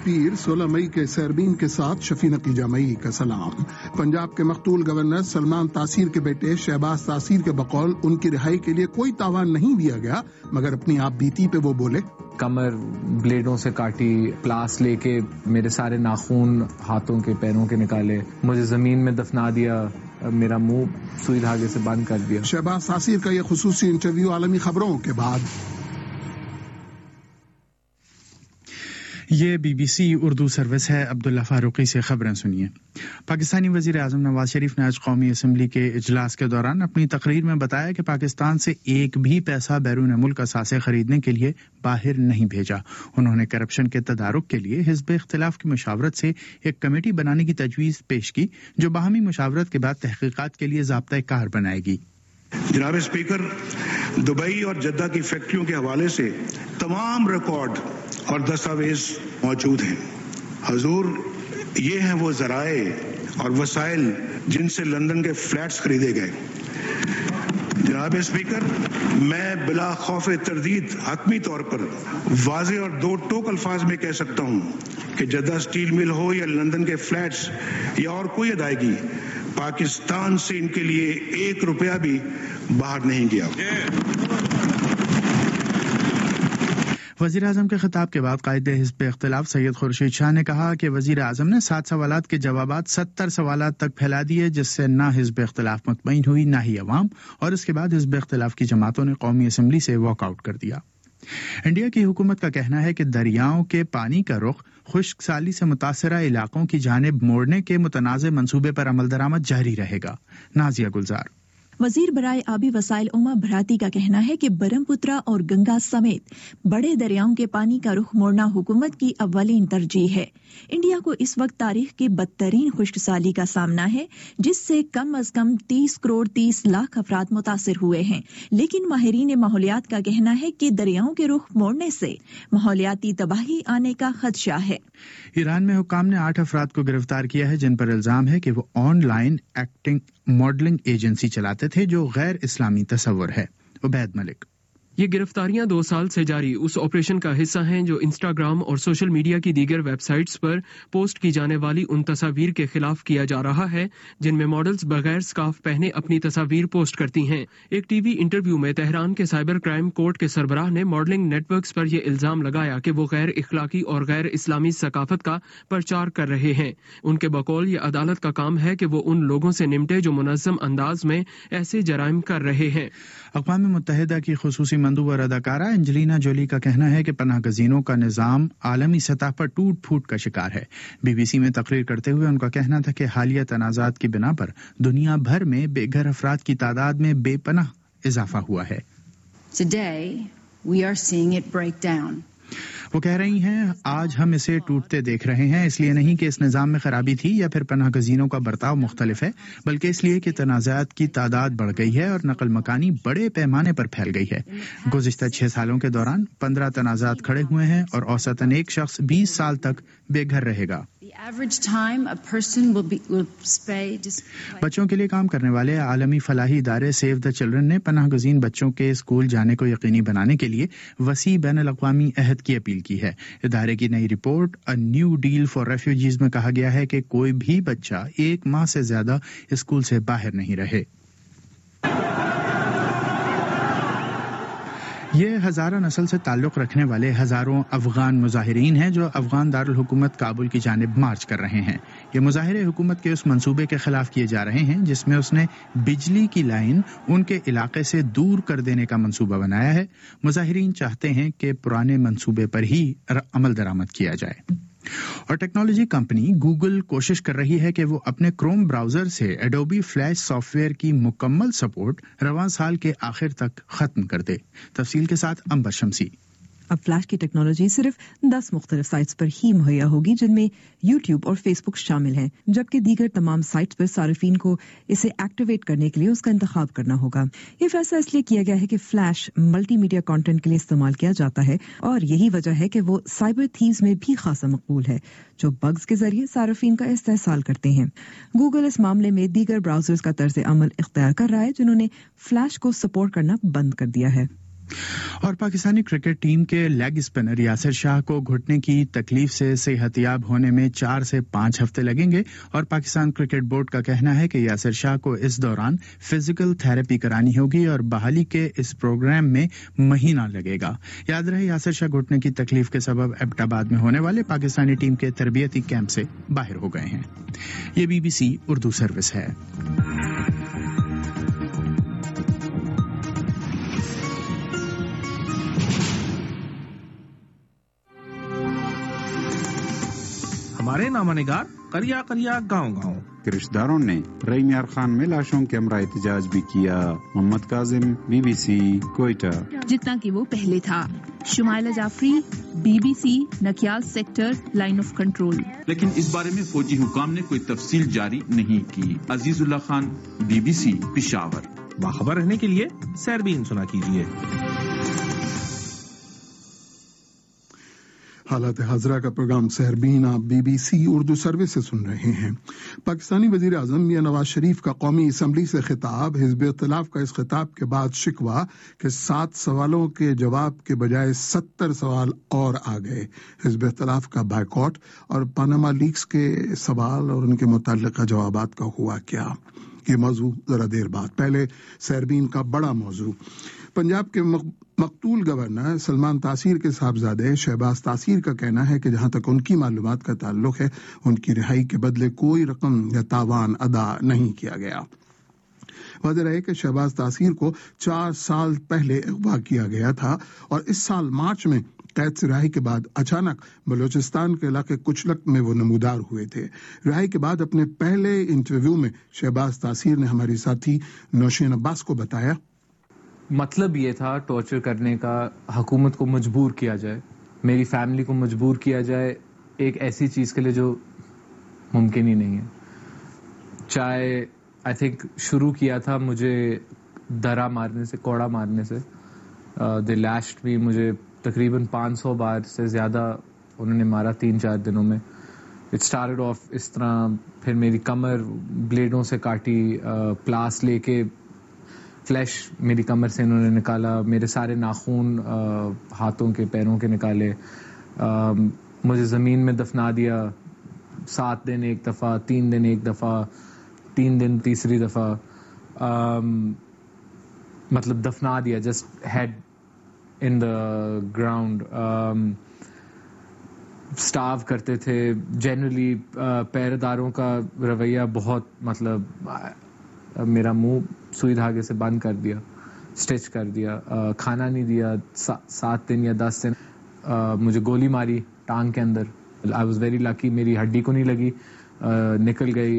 پیر 16 مئی کے سیربین کے ساتھ شفیع نقیجہ مئی کا سلام. پنجاب کے مقتول گورنر سلمان تاثیر کے بیٹے شہباز تاثیر کے بقول ان کی رہائی کے لیے کوئی تاوان نہیں دیا گیا، مگر اپنی آپ بیتی پہ وہ بولے. کمر بلیڈوں سے کاٹی، پلاس لے کے میرے سارے ناخون ہاتھوں کے پیروں کے نکالے، مجھے زمین میں دفنا دیا، میرا منہ سوئی دھاگے سے بند کر دیا. شہباز تاثیر کا یہ خصوصی انٹرویو عالمی خبروں کے بعد. یہ BBC اردو سروس ہے. عبداللہ فاروقی سے خبریں سنیے. پاکستانی وزیر اعظم نواز شریف نے آج قومی اسمبلی کے اجلاس کے دوران اپنی تقریر میں بتایا کہ پاکستان سے ایک بھی پیسہ بیرون ملک اثاثے خریدنے کے لیے باہر نہیں بھیجا. انہوں نے کرپشن کے تدارک کے لیے حزب اختلاف کی مشاورت سے ایک کمیٹی بنانے کی تجویز پیش کی جو باہمی مشاورت کے بعد تحقیقات کے لیے ضابطۂ کار بنائے گی. جناب اسپیکر، دبئی اور جدہ کی فیکٹریوں کے حوالے سے تمام ریکارڈ اور دستاویز موجود ہیں. حضور، یہ ہیں وہ ذرائع اور وسائل جن سے لندن کے فلیٹس خریدے گئے. جناب اسپیکر، میں بلا خوف تردید حتمی طور پر واضح اور دو ٹوک الفاظ میں کہہ سکتا ہوں کہ جدہ اسٹیل مل ہو یا لندن کے فلیٹس یا اور کوئی ادائیگی، پاکستان سے ان کے لیے 1 روپیہ بھی باہر نہیں گیا. وزیر اعظم کے خطاب کے بعد قائد حزب اختلاف سید خورشید شاہ نے کہا کہ وزیر اعظم نے 7 سوالات کے جوابات 70 سوالات تک پھیلا دیے، جس سے نہ حزب اختلاف مطمئن ہوئی نہ ہی عوام، اور اس کے بعد حزب اختلاف کی جماعتوں نے قومی اسمبلی سے واک آؤٹ کر دیا. انڈیا کی حکومت کا کہنا ہے کہ دریاؤں کے پانی کا رخ خشک سالی سے متاثرہ علاقوں کی جانب موڑنے کے متنازع منصوبے پر عمل درآمد جاری رہے گا. نازیہ گلزار. وزیر برائے آبی وسائل اوما بھراتی کا کہنا ہے کہ برہم پترا اور گنگا سمیت بڑے دریاؤں کے پانی کا رخ موڑنا حکومت کی اولین ترجیح ہے. انڈیا کو اس وقت تاریخ کی بدترین خشک سالی کا سامنا ہے، جس سے کم از کم 30 کروڑ 30 لاکھ افراد متاثر ہوئے ہیں. لیکن ماہرین ماحولیات کا کہنا ہے کہ دریاؤں کے رخ موڑنے سے ماحولیاتی تباہی آنے کا خدشہ ہے. ایران میں حکام نے 8 افراد کو گرفتار کیا ہے جن پر الزام ہے کہ وہ online acting modelling agency چلاتے تھے جو غیر اسلامی تصور ہے. عبید ملک. یہ گرفتاریاں 2 سال سے جاری اس آپریشن کا حصہ ہیں جو انسٹاگرام اور سوشل میڈیا کی دیگر ویب سائٹس پر پوسٹ کی جانے والی ان تصاویر کے خلاف کیا جا رہا ہے جن میں ماڈلز بغیر سکارف پہنے اپنی تصاویر پوسٹ کرتی ہیں. ایک ٹی وی انٹرویو میں تہران کے سائبر کرائم کورٹ کے سربراہ نے ماڈلنگ نیٹ ورکس پر یہ الزام لگایا کہ وہ غیر اخلاقی اور غیر اسلامی ثقافت کا پرچار کر رہے ہیں. ان کے بقول یہ عدالت کا کام ہے کہ وہ ان لوگوں سے نمٹے جو منظم انداز میں ایسے جرائم کر رہے ہیں. اقوام متحدہ کی خصوصی مندوب اور اداکارہ انجلینا جولی کا کہنا ہے کہ پناہ گزینوں کا نظام عالمی سطح پر ٹوٹ پھوٹ کا شکار ہے. BBC میں تقریر کرتے ہوئے ان کا کہنا تھا کہ حالیہ تنازعات کی بنا پر دنیا بھر میں بے گھر افراد کی تعداد میں بے پناہ اضافہ ہوا ہے. Today we are seeing it break down. وہ کہہ رہی ہیں آج ہم اسے ٹوٹتے دیکھ رہے ہیں، اس لیے نہیں کہ اس نظام میں خرابی تھی یا پھر پناہ گزینوں کا برتاؤ مختلف ہے، بلکہ اس لیے کہ تنازعات کی تعداد بڑھ گئی ہے اور نقل مکانی بڑے پیمانے پر پھیل گئی ہے. گزشتہ 6 سالوں کے دوران 15 تنازعات کھڑے ہوئے ہیں اور اوسطاً ایک شخص 20 سال تک بے گھر رہے گا. بچوں کے لیے کام کرنے والے عالمی فلاحی ادارے سیو دا چلڈرن نے پناہ گزین بچوں کے اسکول جانے کو یقینی بنانے کے لیے وسیع بین الاقوامی عہد کی اپیل کی ہے. ادارے کی نئی report A new deal for refugees میں کہا گیا ہے کہ کوئی بھی بچہ 1 ماہ سے زیادہ اسکول سے باہر نہیں رہے. یہ ہزارہ نسل سے تعلق رکھنے والے ہزاروں افغان مظاہرین ہیں جو افغان دارالحکومت کابل کی جانب مارچ کر رہے ہیں. یہ مظاہرے حکومت کے اس منصوبے کے خلاف کیے جا رہے ہیں جس میں اس نے بجلی کی لائن ان کے علاقے سے دور کر دینے کا منصوبہ بنایا ہے. مظاہرین چاہتے ہیں کہ پرانے منصوبے پر ہی عمل درآمد کیا جائے. اور ٹیکنالوجی کمپنی گوگل کوشش کر رہی ہے کہ وہ اپنے کروم براؤزر سے ایڈوبی فلیش سافٹ ویئر کی مکمل سپورٹ رواں سال کے آخر تک ختم کر دے. تفصیل کے ساتھ عنبر شمسی. اب فلیش کی ٹیکنالوجی صرف 10 مختلف سائٹس پر ہی مہیا ہوگی جن میں یوٹیوب اور فیس بک شامل ہیں، جبکہ دیگر تمام سائٹس پر صارفین کو اسے ایکٹیویٹ کرنے کے لیے اس کا انتخاب کرنا ہوگا. یہ فیصلہ اس لیے کیا گیا ہے کہ فلیش ملٹی میڈیا کانٹینٹ کے لیے استعمال کیا جاتا ہے اور یہی وجہ ہے کہ وہ سائبر تھیوز میں بھی خاصا مقبول ہے جو بگز کے ذریعے صارفین کا استحصال کرتے ہیں. گوگل اس معاملے میں دیگر براؤزرز کا طرز عمل اختیار کر رہا ہے جنہوں نے فلیش کو سپورٹ کرنا بند کر دیا ہے. اور پاکستانی کرکٹ ٹیم کے لیگ اسپنر یاسر شاہ کو گھٹنے کی تکلیف سے صحتیاب ہونے میں 4 سے 5 ہفتے لگیں گے، اور پاکستان کرکٹ بورڈ کا کہنا ہے کہ یاسر شاہ کو اس دوران فزیکل تھراپی کرانی ہوگی اور بحالی کے اس پروگرام میں مہینہ لگے گا۔ یاد رہے یاسر شاہ گھٹنے کی تکلیف کے سبب ایبٹ آباد میں ہونے والے پاکستانی ٹیم کے تربیتی کیمپ سے باہر ہو گئے ہیں۔ یہ BBC اردو سروس ہے۔ ہمارے نامہ نگار کریا کریا گاؤں گاؤں کے رشتہ داروں نے رحیم یار خان میں لاشوں کے ہمراہ احتجاج بھی کیا۔ محمد کاظم، BBC کوئٹہ۔ جتنا کہ وہ پہلے تھا۔ Shumaila Jafri, BBC Nakyal sector line of control. لیکن اس بارے میں فوجی حکام نے کوئی تفصیل جاری نہیں کی۔ عزیز اللہ خان، BBC پشاور۔ باخبر رہنے کے لیے سیربین سنا کیجیے۔ حالات حاضرہ کا پروگرام سحربین آپ BBC اردو سروس سے سن رہے ہیں۔ پاکستانی وزیر اعظم میاں نواز شریف کا قومی اسمبلی سے خطاب۔ حزب اختلاف کا اس خطاب کے بعد شکوہ کہ 7 سوالوں کے جواب کے بجائے 70 سوال اور آ گئے۔ حزب اختلاف کا بائیکاٹ اور پاناما لیکس کے سوال اور ان کے متعلقہ جوابات کا ہوا کیا، یہ موضوع ذرا دیر بعد۔ پہلے سحربین کا بڑا موضوع۔ پنجاب کے مقتول گورنر سلمان تاثیر کے صاحبزادے شہباز تاثیر کا کہنا ہے کہ جہاں تک ان کی معلومات کا تعلق ہے، ان کی رہائی کے بدلے کوئی رقم یا تاوان ادا نہیں کیا گیا۔ واضح رہے کہ شہباز تاثیر کو 4 سال پہلے اغوا کیا گیا تھا اور اس سال مارچ میں قید سے رہائی کے بعد اچانک بلوچستان کے علاقے کچلک میں وہ نمودار ہوئے تھے۔ رہائی کے بعد اپنے پہلے انٹرویو میں شہباز تاثیر نے ہماری ساتھی نوشین عباس کو بتایا، مطلب یہ تھا ٹارچر کرنے کا، حکومت کو مجبور کیا جائے، میری فیملی کو مجبور کیا جائے ایک ایسی چیز کے لیے جو ممکن ہی نہیں ہے۔ چاہے آئی تھنک شروع کیا تھا مجھے درا مارنے سے، کوڑا مارنے سے۔ دے لاسٹ بھی مجھے تقریباً 500 بار سے زیادہ انہوں نے مارا 3-4 دنوں میں۔ اٹ اسٹارٹڈ آف اس طرح، پھر میری کمر بلیڈوں سے کاٹی، پلاس لے کے فلیش میری کمر سے انہوں نے نکالا، میرے سارے ناخون ہاتھوں کے پیروں کے نکالے، مجھے زمین میں دفنا دیا، 7 دن ایک دفعہ، 3 دن ایک دفعہ، 3 دن تیسری دفعہ، مطلب دفنا دیا، just head in the ground. سٹارو کرتے تھے۔ جنرلی پہرےداروں کا رویہ بہت، مطلب میرا منہ سوئی دھاگے سے بند کر دیا، سٹچ کر دیا، کھانا نہیں دیا 7 دن یا 10 دن۔ مجھے گولی ماری ٹانگ کے اندر۔ آئی واز ویری لکی، میری ہڈی کو نہیں لگی، نکل گئی۔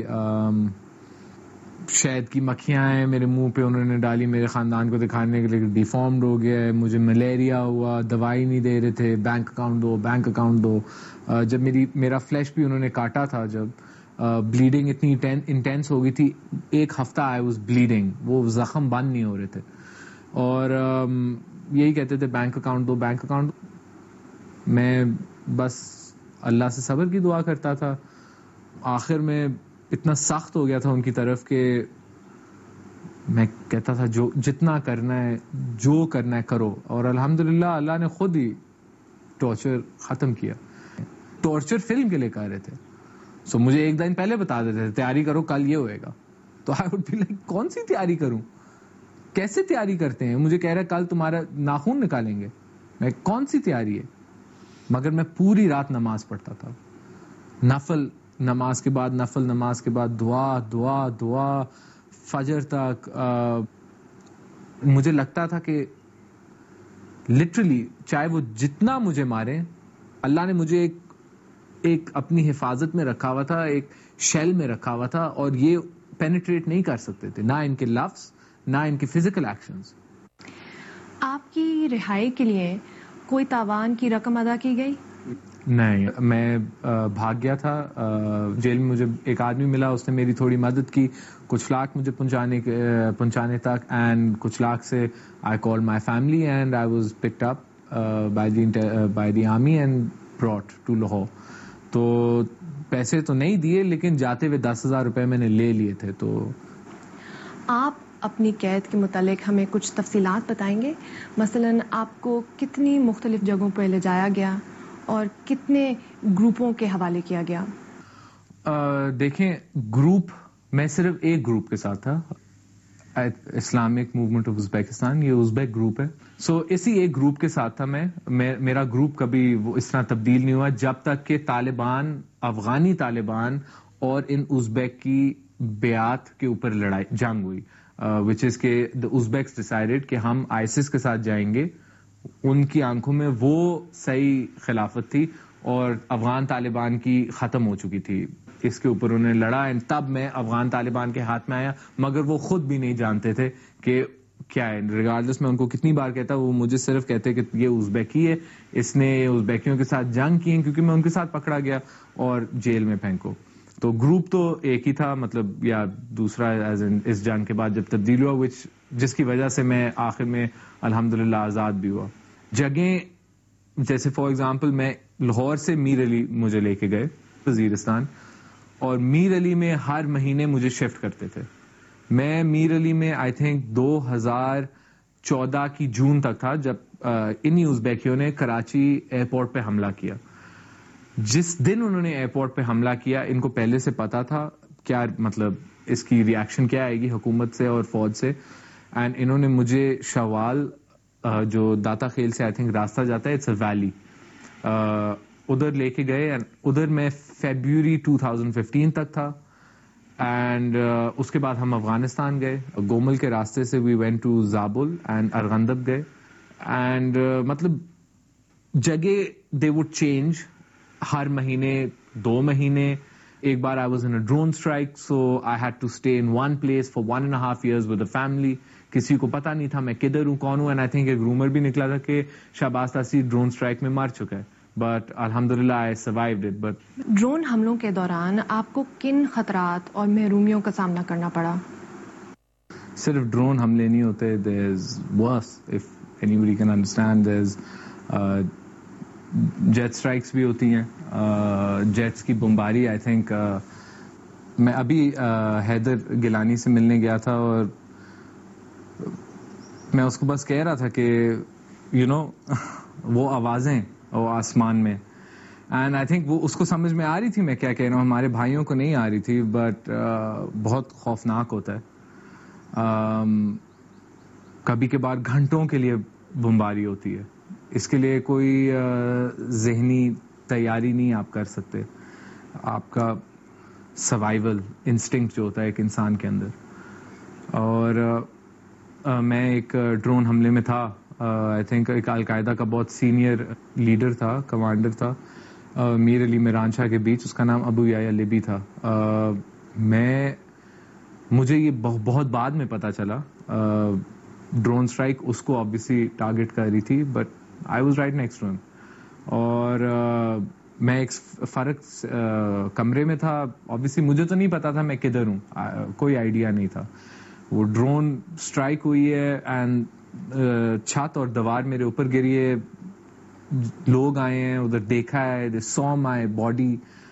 شہد کی مکھیاں ہیں میرے منہ پہ، انہوں نے ڈالی میرے خاندان کو دکھانے کے لیے ڈیفارمڈ ہو گیا ہے، مجھے ملیریا ہوا، دوائی نہیں دے رہے تھے، بینک اکاؤنٹ دو۔ جب میرا فلیش بھی انہوں نے کاٹا تھا، جب بلیڈنگ اتنی انٹینس ہو گئی تھی، 1 ہفتہ آئی واز بلیڈنگ، وہ زخم بند نہیں ہو رہے تھے، اور یہی کہتے تھے بینک اکاؤنٹ۔ میں بس اللہ سے صبر کی دعا کرتا تھا۔ آخر میں اتنا سخت ہو گیا تھا ان کی طرف کہ میں کہتا تھا جو جتنا کرنا ہے، جو کرنا ہے کرو، اور الحمدللہ اللہ نے خود ہی ٹارچر ختم کیا۔ ٹارچر فلم کے لیے کہہ رہے تھے، سو مجھے 1 دن پہلے بتا دیتے تھے تیاری کرو کل یہ ہوئے گا، تو آئی وڈ بی لائک کون سی تیاری کروں، کیسے تیاری کرتے ہیں؟ مجھے کہہ رہا کل تمہارا ناخون نکالیں گے، میں کون سی تیاری ہے؟ مگر میں پوری رات نماز پڑھتا تھا، نفل نماز کے بعد نفل نماز کے بعد دعا دعا دعا فجر تک۔ مجھے لگتا تھا کہ لٹرلی چاہے وہ جتنا مجھے مارے، اللہ نے مجھے ایک اپنی حفاظت میں رکھا ہوا تھا، ایک شیل میں رکھا ہوا تھا، اور یہ پینیٹریٹ نہیں کر سکتے تھے، نہ ان کے لفظ نہ ان کے فزیکل ایکشنز۔ آپ کی رہائی کے لیے کوئی تاوان کی رقم ادا کی گئی؟ نہیں، میں بھاگ گیا تھا جیل میں، مجھے ایک آدمی ملا، اس نے میری تھوڑی مدد کی، کچھ لاکھ مجھے پہنچانے تک، اینڈ کچھ لاکھ سے I call my family and I was picked up by the army and brought to Lahore. تو پیسے تو نہیں دیے، لیکن جاتے ہوئے 10,000 روپے میں نے لے لیے تھے۔ تو آپ اپنی قید کے متعلق ہمیں کچھ تفصیلات بتائیں گے؟ مثلاً آپ کو کتنی مختلف جگہوں پہ لے جایا گیا اور کتنے گروپوں کے حوالے کیا گیا؟ دیکھیں، گروپ میں صرف ایک گروپ کے ساتھ تھا، اسلامک موومنٹ آف ازبیکستان، یہ ازبیک گروپ ہے. سو اسی ایک گروپ کے ساتھ تھا میرا گروپ کبھی وہ اس طرح تبدیل نہیں ہوا جب تک کہ طالبان، افغانی طالبان اور ان ازبیک کی بیعت کے اوپر جنگ ہوئی، وچ از کہ the Uzbeks decided کہ ہم آئسس کے ساتھ جائیں گے. ان کی آنکھوں میں وہ صحیح خلافت تھی اور افغان طالبان کی ختم ہو چکی تھی. اس کے اوپر انہوں نے لڑا، تب میں افغان طالبان کے ہاتھ میں آیا، مگر وہ خود بھی نہیں جانتے تھے کہ کیا ہے. ریگارڈلس میں ان کو کتنی بار کہتا، وہ مجھے صرف کہتے کہ یہ ازبیکی ہے، اس نے ازبیکیوں کے ساتھ جنگ کی، کیونکہ میں ان کے ساتھ پکڑا گیا اور جیل میں پھینکو. تو گروپ تو ایک ہی تھا، مطلب یا دوسرا اس جنگ کے بعد جب تبدیل ہوا، جس کی وجہ سے میں آخر میں الحمدللہ آزاد بھی ہوا. جگہیں جیسے فار ایگزامپل میں لاہور سے میر علی مجھے لے کے گئے وزیرستان، اور میر علی میں ہر مہینے مجھے شفٹ کرتے تھے. میں میر علی میں آئی تھنک 2014 کی جون تک تھا جب انہی ازبیکیوں نے کراچی ایئرپورٹ پہ حملہ کیا. جس دن انہوں نے ایئرپورٹ پہ حملہ کیا، ان کو پہلے سے پتا تھا کیا مطلب اس کی ریاکشن کیا آئے گی حکومت سے اور فوج سے. اینڈ انہوں نے مجھے شوال جو داتا خیل سے آئی تھنک راستہ جاتا ہے، اٹس اے ویلی، ادھر لے کے گئے. ادھر میں فیبروری 2015 تک تھا. اینڈ اس کے بعد ہم افغانستان گئے، گومل کے راستے سے we went to Zabul and Arghandab گئے. اینڈ مطلب جگہ دے وڈ چینج ہر مہینے 2 مہینے. ایک بار I was in a drone strike, so I had to stay in one place for 1.5 years with a family. کسی کو پتا نہیں تھا میں کدھر ہوں، کون ہوں. اینڈ آئی تھنک ایک رومر بھی نکلا تھا کہ شہباز تاثیر ڈرون اسٹرائک میں مر چکا ہے، بٹ الحمدللہ I survived it. But drone حملوں کے دوران آپ کو کن خطرات اور محرومیوں کا سامنا کرنا پڑا؟ صرف ڈرون حملے نہیں ہوتے، there is worse if anybody can understand. there's jet strikes بھی ہوتی ہیں، جیٹس کی بمباری. آئی تھنک میں ابھی حیدر گیلانی سے ملنے گیا تھا اور میں اس کو بس کہہ رہا تھا کہ وہ آوازیں وہ آسمان میں، اینڈ آئی تھنک وہ اس کو سمجھ میں آ رہی تھی میں کیا کہہ رہا ہوں. ہمارے بھائیوں کو نہیں آ رہی تھی، بٹ بہت خوفناک ہوتا ہے. کبھی کبھار گھنٹوں کے لیے بمباری ہوتی ہے، اس کے لیے کوئی ذہنی تیاری نہیں آپ کر سکتے. آپ کا سروائیول انسٹنکٹ جو ہوتا ہے ایک انسان کے اندر. اور میں ایک ڈرون حملے میں تھا، آئی تھنک ایک القاعدہ کا بہت سینئر لیڈر تھا، کمانڈر تھا، میر علی میں رانچا کے بیچ. اس کا نام ابو یحییٰ لبی تھا. مجھے یہ بہت بعد میں پتا چلا. ڈرون اسٹرائک اس کو آبویسلی ٹارگٹ کر رہی تھی، but I was right next to ہم. اور میں ایک فرق کمرے میں تھا. آبویسلی مجھے تو نہیں پتا تھا میں کدھر ہوں، کوئی آئیڈیا نہیں تھا. وہ ڈرون اسٹرائک ہوئی ہے اینڈ چھت اور دیوار میرے اوپر گری ہے. لوگ آئے ہیں ادھر، دیکھا ہے، دے سو مائی باڈی.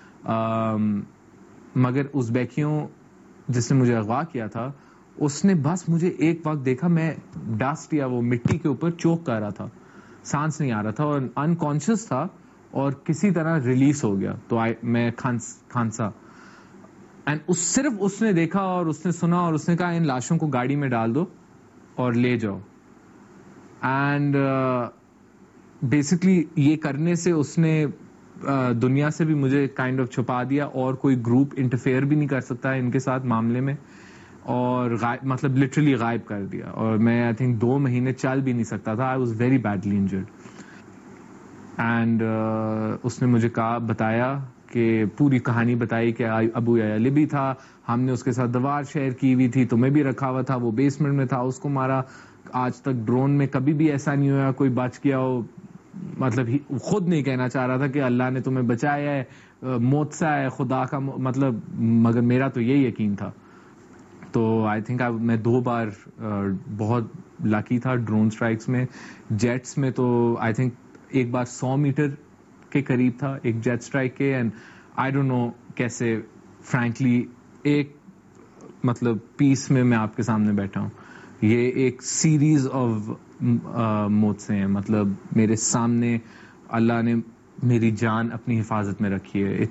مگر ازبیکیوں جس نے مجھے اغوا کیا تھا، اس نے بس مجھے ایک وقت دیکھا، میں ڈسٹ یا وہ مٹی کے اوپر چوک کر رہا تھا، سانس نہیں آ رہا تھا اور انکانشیس تھا، اور کسی طرح ریلیز ہو گیا تو میں کھانسا. اینڈ صرف اس نے دیکھا اور اس نے سنا اور اس نے کہا ان لاشوں کو گاڑی میں ڈال دو اور لے جاؤ. اینڈ بیسکلی یہ کرنے سے اس نے دنیا سے بھی مجھے کائنڈ آف چھپا دیا، اور کوئی گروپ انٹرفیئر بھی نہیں کر سکتا ان کے ساتھ معاملے میں، اور مطلب لٹرلی غائب کر دیا. اور میں آئی تھنک 2 مہینے چل بھی نہیں سکتا تھا. I was very badly injured. And اس نے مجھے بتایا کہ پوری کہانی بتائی کہ ابو یحییٰ لبی تھا، ہم نے اس کے ساتھ دیوار شیئر کی ہوئی تھی، تمہیں بھی رکھا ہوا تھا، وہ بیسمنٹ میں تھا، اس کو مارا. آج تک ڈرون میں کبھی بھی ایسا نہیں ہوا کوئی بچ گیا ہو. مطلب خود نہیں کہنا چاہ رہا تھا کہ اللہ نے تمہیں بچایا ہے، موت سے ہے خدا کا مطلب، مگر میرا تو یہ یقین تھا. تو آئی تھنک میں 2 بار بہت لکی تھا ڈرون اسٹرائکس میں. جیٹس میں تو آئی تھنک ایک بار 100 میٹر کے قریب تھا ایک جیٹ اسٹرائک کے. اینڈ آئی ڈونٹ نو کیسے فرینکلی ایک مطلب پیس میں آپ کے سامنے بیٹھا ہوں. یہ ایک سیریز آف موت سے ہیں. مطلب میرے سامنے اللہ نے میری جان اپنی حفاظت میں رکھی ہے.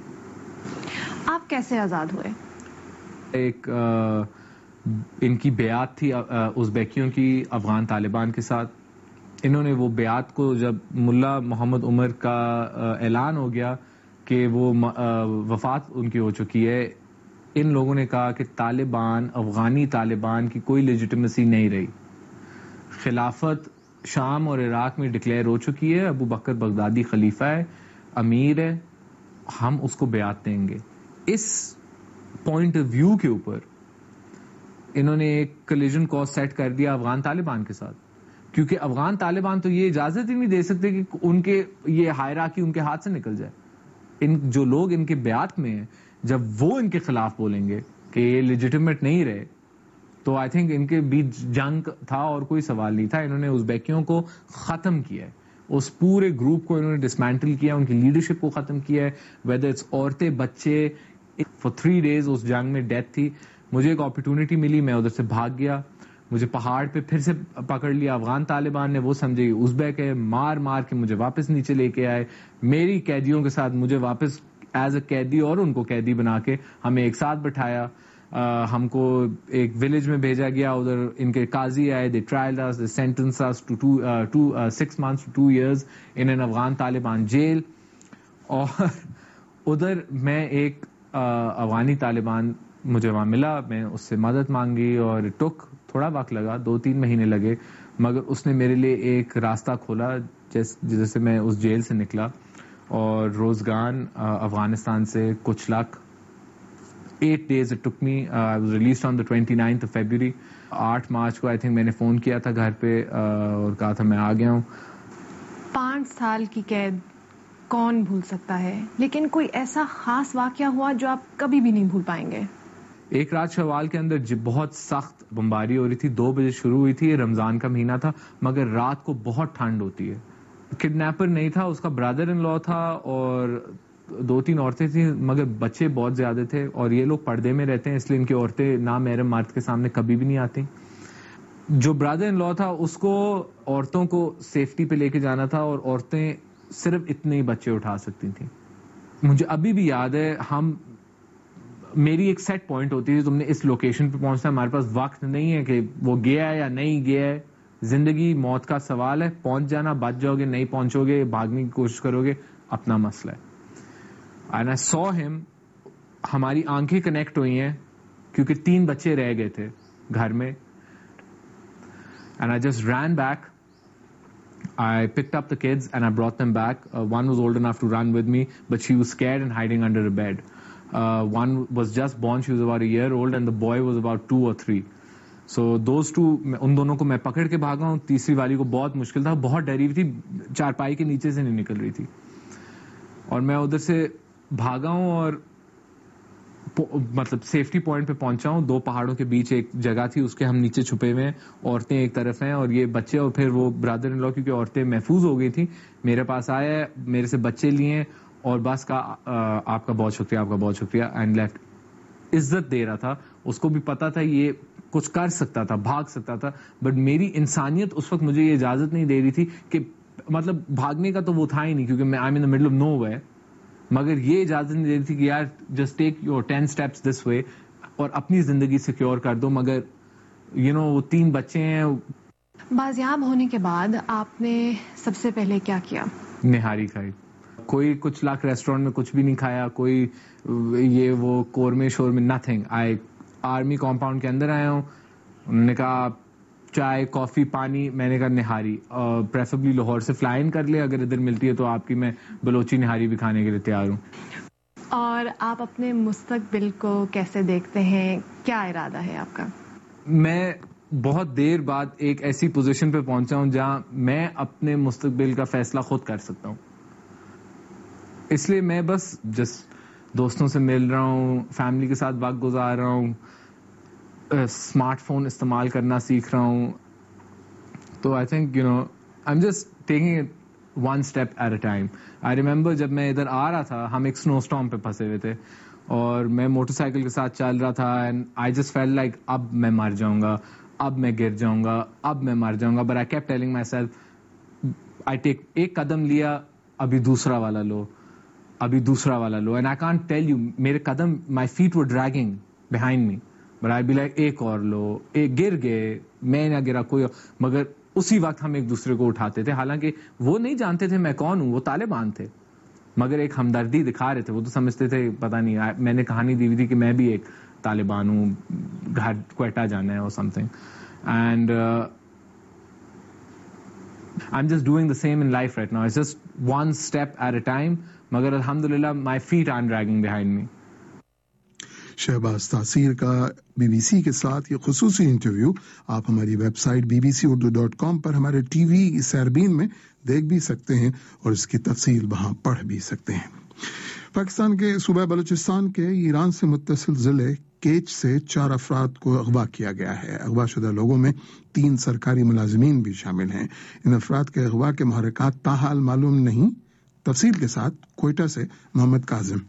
آپ کیسے آزاد ہوئے؟ ایک ان کی بیعت تھی ازبیکیوں کی افغان طالبان کے ساتھ. انہوں نے وہ بیعت کو جب ملا محمد عمر کا اعلان ہو گیا کہ وہ وفات ان کی ہو چکی ہے, ان لوگوں نے کہا کہ طالبان, افغانی طالبان کی کوئی لیجیٹمیسی نہیں رہی. خلافت شام اور عراق میں ڈکلیئر ہو چکی ہے, ابو بکر بغدادی خلیفہ ہے, امیر ہے, ہم اس کو بیعت دیں گے. اس پوائنٹ آف ویو کے اوپر انہوں نے ایک کلیجن کاز سیٹ کر دیا افغان طالبان کے ساتھ, کیونکہ افغان طالبان تو یہ اجازت ہی نہیں دے سکتے کہ ان کے یہ ہائرارکی ان کے ہاتھ سے نکل جائے. ان جو لوگ ان کے بیعت میں ہیں, جب وہ ان کے خلاف بولیں گے کہ یہ لیجیٹمیٹ نہیں رہے, تو آئی تھنک ان کے بیچ جنگ تھا اور کوئی سوال نہیں تھا. انہوں نے ازبیکیوں کو ختم کیا ہے, اس پورے گروپ کو انہوں نے ڈسمینٹل کیا, ان کی لیڈرشپ کو ختم کیا ہے, ویدر اٹس عورتیں, بچے. فار 3 days اس جنگ میں ڈیتھ تھی. مجھے ایک اپرچونٹی ملی, میں ادھر سے بھاگ گیا, مجھے پہاڑ پہ پھر سے پکڑ لیا افغان طالبان نے. وہ سمجھے کہ ازبیک ہے, مار مار کے مجھے واپس نیچے لے کے آئے. میری قیدیوں کے ساتھ مجھے واپس ایز اے قیدی اور ان کو قیدی بنا کے ہمیں ایک ساتھ بٹھایا. ہم کو ایک ولیج میں بھیجا گیا, ادھر ان کے قاضی آئے, they trialled us, they sentence us to 6 months to 2 years in an Afghan Taliban jail. اور ادھر میں ایک افغانی طالبان مجھے وہاں ملا, میں اس سے مدد مانگی اور ٹک تھوڑا وقت لگا, 2-3 مہینے لگے, مگر اس نے میرے لیے ایک راستہ کھولا جیسے میں اس جیل سے نکلا. اور روزگان افغانستان سے کچھ lakh 8 days it took me. I was released on the 29th of February. 8 March کو آئی تھنک میں نے فون کیا تھا گھر پہ اور کہا تھا میں آ گیا ہوں. 5 سال کی قید کون بھول سکتا ہے, لیکن کوئی ایسا خاص واقعہ ہوا جو آپ کبھی بھی نہیں بھول پائیں گے؟ ایک رات شوال کے اندر بہت سخت بمباری ہو رہی تھی, 2 بجے شروع ہوئی تھی, رمضان کا مہینہ تھا, مگر رات کو بہت ٹھنڈ ہوتی ہے. کڈنیپر نہیں تھا, اس کا برادر ان لا تھا اور 2-3 عورتیں تھیں, مگر بچے بہت زیادہ تھے. اور یہ لوگ پردے میں رہتے ہیں, اس لیے ان کی عورتیں نامحرم مرد کے سامنے کبھی بھی نہیں آتی. جو برادر ان لا تھا اس کو عورتوں کو سیفٹی پہ لے کے جانا تھا, اور عورتیں صرف اتنے ہی بچے اٹھا سکتی تھیں. مجھے ابھی بھی یاد ہے, میری ایک سیٹ پوائنٹ ہوتی ہے, تم نے اس لوکیشن پہ پہنچنا, ہمارے پاس وقت نہیں ہے کہ وہ گیا ہے یا نہیں گیا ہے, زندگی موت کا سوال ہے, پہنچ جانا, بچ جاؤ گے, نہیں پہنچو گے, بھاگنے کی کوشش کرو گے, اپنا مسئلہ ہے. And I saw him, ہماری آنکھیں کنیکٹ ہوئی ہیں کیونکہ 3 بچے رہ گئے تھے گھر میں. And I just ran back. I picked up the kids and I brought them back. One was old enough to run with me, but she was scared and hiding under a bed. One was just born, she was about a year old, and the boy was about 2 or 3. So those two, ان دونوں کو میں پکڑ کے بھاگا ہوں. تیسری والی کو بہت مشکل تھا, بہت ڈری ہوئی تھی, چارپائی کے نیچے سے نہیں نکل رہی تھی. اور میں ادھر سے بھاگا ہوں اور مطلب سیفٹی پوائنٹ پہ پہنچا ہوں. 2 پہاڑوں کے بیچ ایک جگہ تھی, اس کے ہم نیچے چھپے ہوئے ہیں, عورتیں ایک طرف ہیں اور یہ بچے, اور پھر وہ برادر ان لا, کیونکہ عورتیں محفوظ ہو گئی تھیں, میرے پاس آیا, میرے سے بچے لیے اور بس کہا آپ کا بہت شکریہ, آپ کا بہت شکریہ, اینڈ لیفٹ. عزت دے رہا تھا, اس کو بھی پتا تھا یہ کچھ کر سکتا تھا, بھاگ سکتا تھا, بٹ میری انسانیت اس وقت مجھے یہ اجازت نہیں دے رہی تھی کہ مطلب بھاگنے کا تو وہ تھا ہی نہیں, کیونکہ میں I am in the middle of nowhere, مگر یہ اجازت نہیں دے رہی تھی کہ یار just take your 10 steps this way اور اپنی زندگی سیکیور کر دو. مگر وہ 3 بچے ہیں. بازیاب ہونے کے بعد آپ نے سب سے پہلے کیا کیا؟ نہاری کھائی. کوئی کچھ لاکھ ریسٹورینٹ میں کچھ بھی نہیں کھایا, کوئی یہ وہ قورمے شورمے, نتھنگ. آرمی کمپاؤنڈ کے اندر آیا ہوں, انہوں نے کہا چائے, کافی, پانی, میں نے کہا نہاری, پریفریبلی لاہور سے فلائی ان کر لے, اگر ادھر ملتی ہے تو آپ کی میں بلوچی نہاری بھی کھانے کے لیے تیار ہوں. اور آپ اپنے مستقبل کو کیسے دیکھتے ہیں, کیا ارادہ ہے آپ کا؟ میں بہت دیر بعد ایک ایسی پوزیشن پہ پہنچا ہوں جہاں میں اپنے مستقبل کا فیصلہ خود کر سکتا ہوں. اس لیے میں بس دوستوں سے مل رہا ہوں, فیملی کے ساتھ وقت گزار رہا ہوں, اسمارٹ فون استعمال کرنا سیکھ رہا ہوں. تو I think I am just taking it 1 step at a time. I remember جب میں ادھر آ رہا تھا, ہم ایک سنو اسٹارم پہ پھنسے ہوئے تھے اور میں موٹر سائیکل کے ساتھ چل رہا تھا, and I just felt like اب میں مر جاؤں گا. اب میں گر جاؤں گا, اب میں مر جاؤں گا. But I kept telling myself I take, ایک قدم لیا ابھی دوسرا والا لو, ابھی دوسرا والا لو. And I can't tell you, میرے قدم, my feet were dragging behind me, but I be like ایک اور لو, ایک گر گئے, میں نہ گرا کوئی, مگر اسی وقت ہم ایک دوسرے کو اٹھاتے تھے. حالانکہ وہ نہیں جانتے تھے میں کون ہوں, وہ طالبان تھے, مگر ایک ہمدردی دکھا رہے تھے. وہ تو سمجھتے تھے پتہ نہیں, میں نے کہانی دی ہوئی تھی کہ میں بھی ایک طالبان ہوں, گھر کوئٹہ جانا ہے اور something. And I am just doing the same in life right now. It's just one step at a time, مگر الحمدللہ my feet are dragging behind me. Shahbaz Taseer کا بی بی سی کے ساتھ یہ خصوصی انٹرویو آپ ہماری ویب سائٹ bbc.urdu.com پر ہمارے ٹی وی سیربین میں دیکھ بھی سکتے ہیں اور اس کی تفصیل وہاں پڑھ بھی سکتے ہیں. پاکستان کے صوبہ بلوچستان کے ایران سے متصل ضلع کیچ سے 4 افراد کو اغوا کیا گیا ہے. اغوا شدہ لوگوں میں 3 سرکاری ملازمین بھی شامل ہیں. ان افراد کے اغوا کے محرکات تاحال معلوم نہیں. تفصیل کے ساتھ کوئٹہ سے محمد کاظم.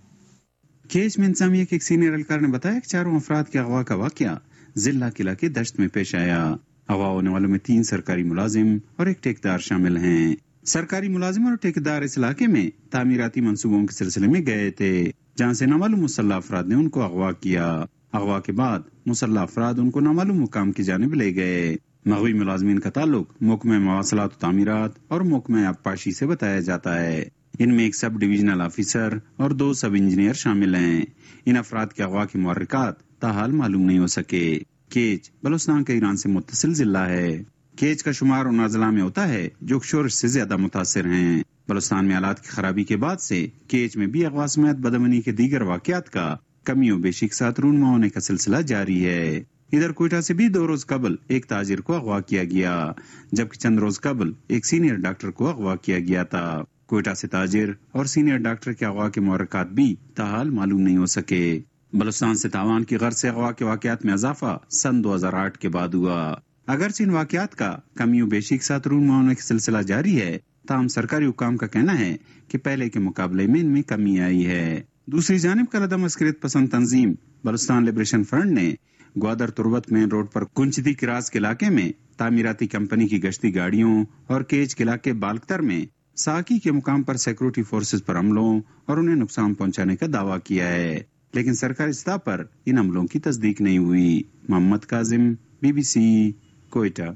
کیچ میں انتظامیہ کے ایک سینئر اہلکار نے بتایا کہ 4 افراد کے اغوا کا واقعہ ضلع قلعہ کے دشت میں پیش آیا. اغوا ہونے والوں میں 3 سرکاری ملازم اور ایک ٹھیکیدار شامل ہیں. سرکاری ملازم اور ٹھیکیدار اس علاقے میں تعمیراتی منصوبوں کے سلسلے میں گئے تھے, جہاں سے نامعلوم مسلح افراد نے ان کو اغوا کیا. اغوا کے بعد مسلح افراد ان کو نامعلوم مقام کی جانب لے گئے. مغوی ملازمین کا تعلق محکمہ مواصلات و تعمیرات اور محکمہ آبپاشی سے بتایا جاتا ہے. ان میں ایک سب ڈویژنل آفیسر اور 2 سب انجینئر شامل ہیں. ان افراد کے اغوا کے محرکات تاحال معلوم نہیں ہو سکے. کیچ بلوچستان کا ایران سے متصل ضلع ہے. کیچ کا شمار ان اضلاع میں ہوتا ہے جو شورش سے زیادہ متاثر ہیں. بلوچستان میں حالات کی خرابی کے بعد سے کیچ میں بھی اغوا سمیت بدامنی کے دیگر واقعات کا کمی و بیشی کے ساتھ رونما ہونے کا سلسلہ جاری ہے. ادھر کوئٹہ سے بھی 2 روز قبل ایک تاجر کو اغوا کیا گیا, جبکہ چند روز قبل ایک سینئر ڈاکٹر کو اغوا کیا گیا تھا. کوئٹہ سے تاجر اور سینئر ڈاکٹر کے اغوا کے محرکات بھی تاحال معلوم نہیں ہو سکے. بلوچستان سے تاوان کی غرض سے اغوا کے واقعات میں اضافہ سن 2008 کے بعد ہوا. اگرچہ ان واقعات کا کمی و بیشی کے ساتھ رونما ہونے کا سلسلہ جاری ہے, تاہم سرکاری حکام کا کہنا ہے کہ پہلے کے مقابلے میں ان میں کمی آئی ہے. دوسری جانب کلعدم عسکریت پسند تنظیم بلوچستان لبریشن فرنٹ نے گوادر تربت مین روڈ پر کنچدی کراس کے علاقے میں تعمیراتی کمپنی کی گشتی گاڑیوں اور کیچ کے علاقے بالکتر میں ساکی کے مقام پر سیکورٹی فورسز پر حملوں اور انہیں نقصان پہنچانے کا دعویٰ کیا ہے, لیکن سرکاری سطح پر ان حملوں کی تصدیق نہیں ہوئی. محمد کاظم, BBC, کوئٹہ.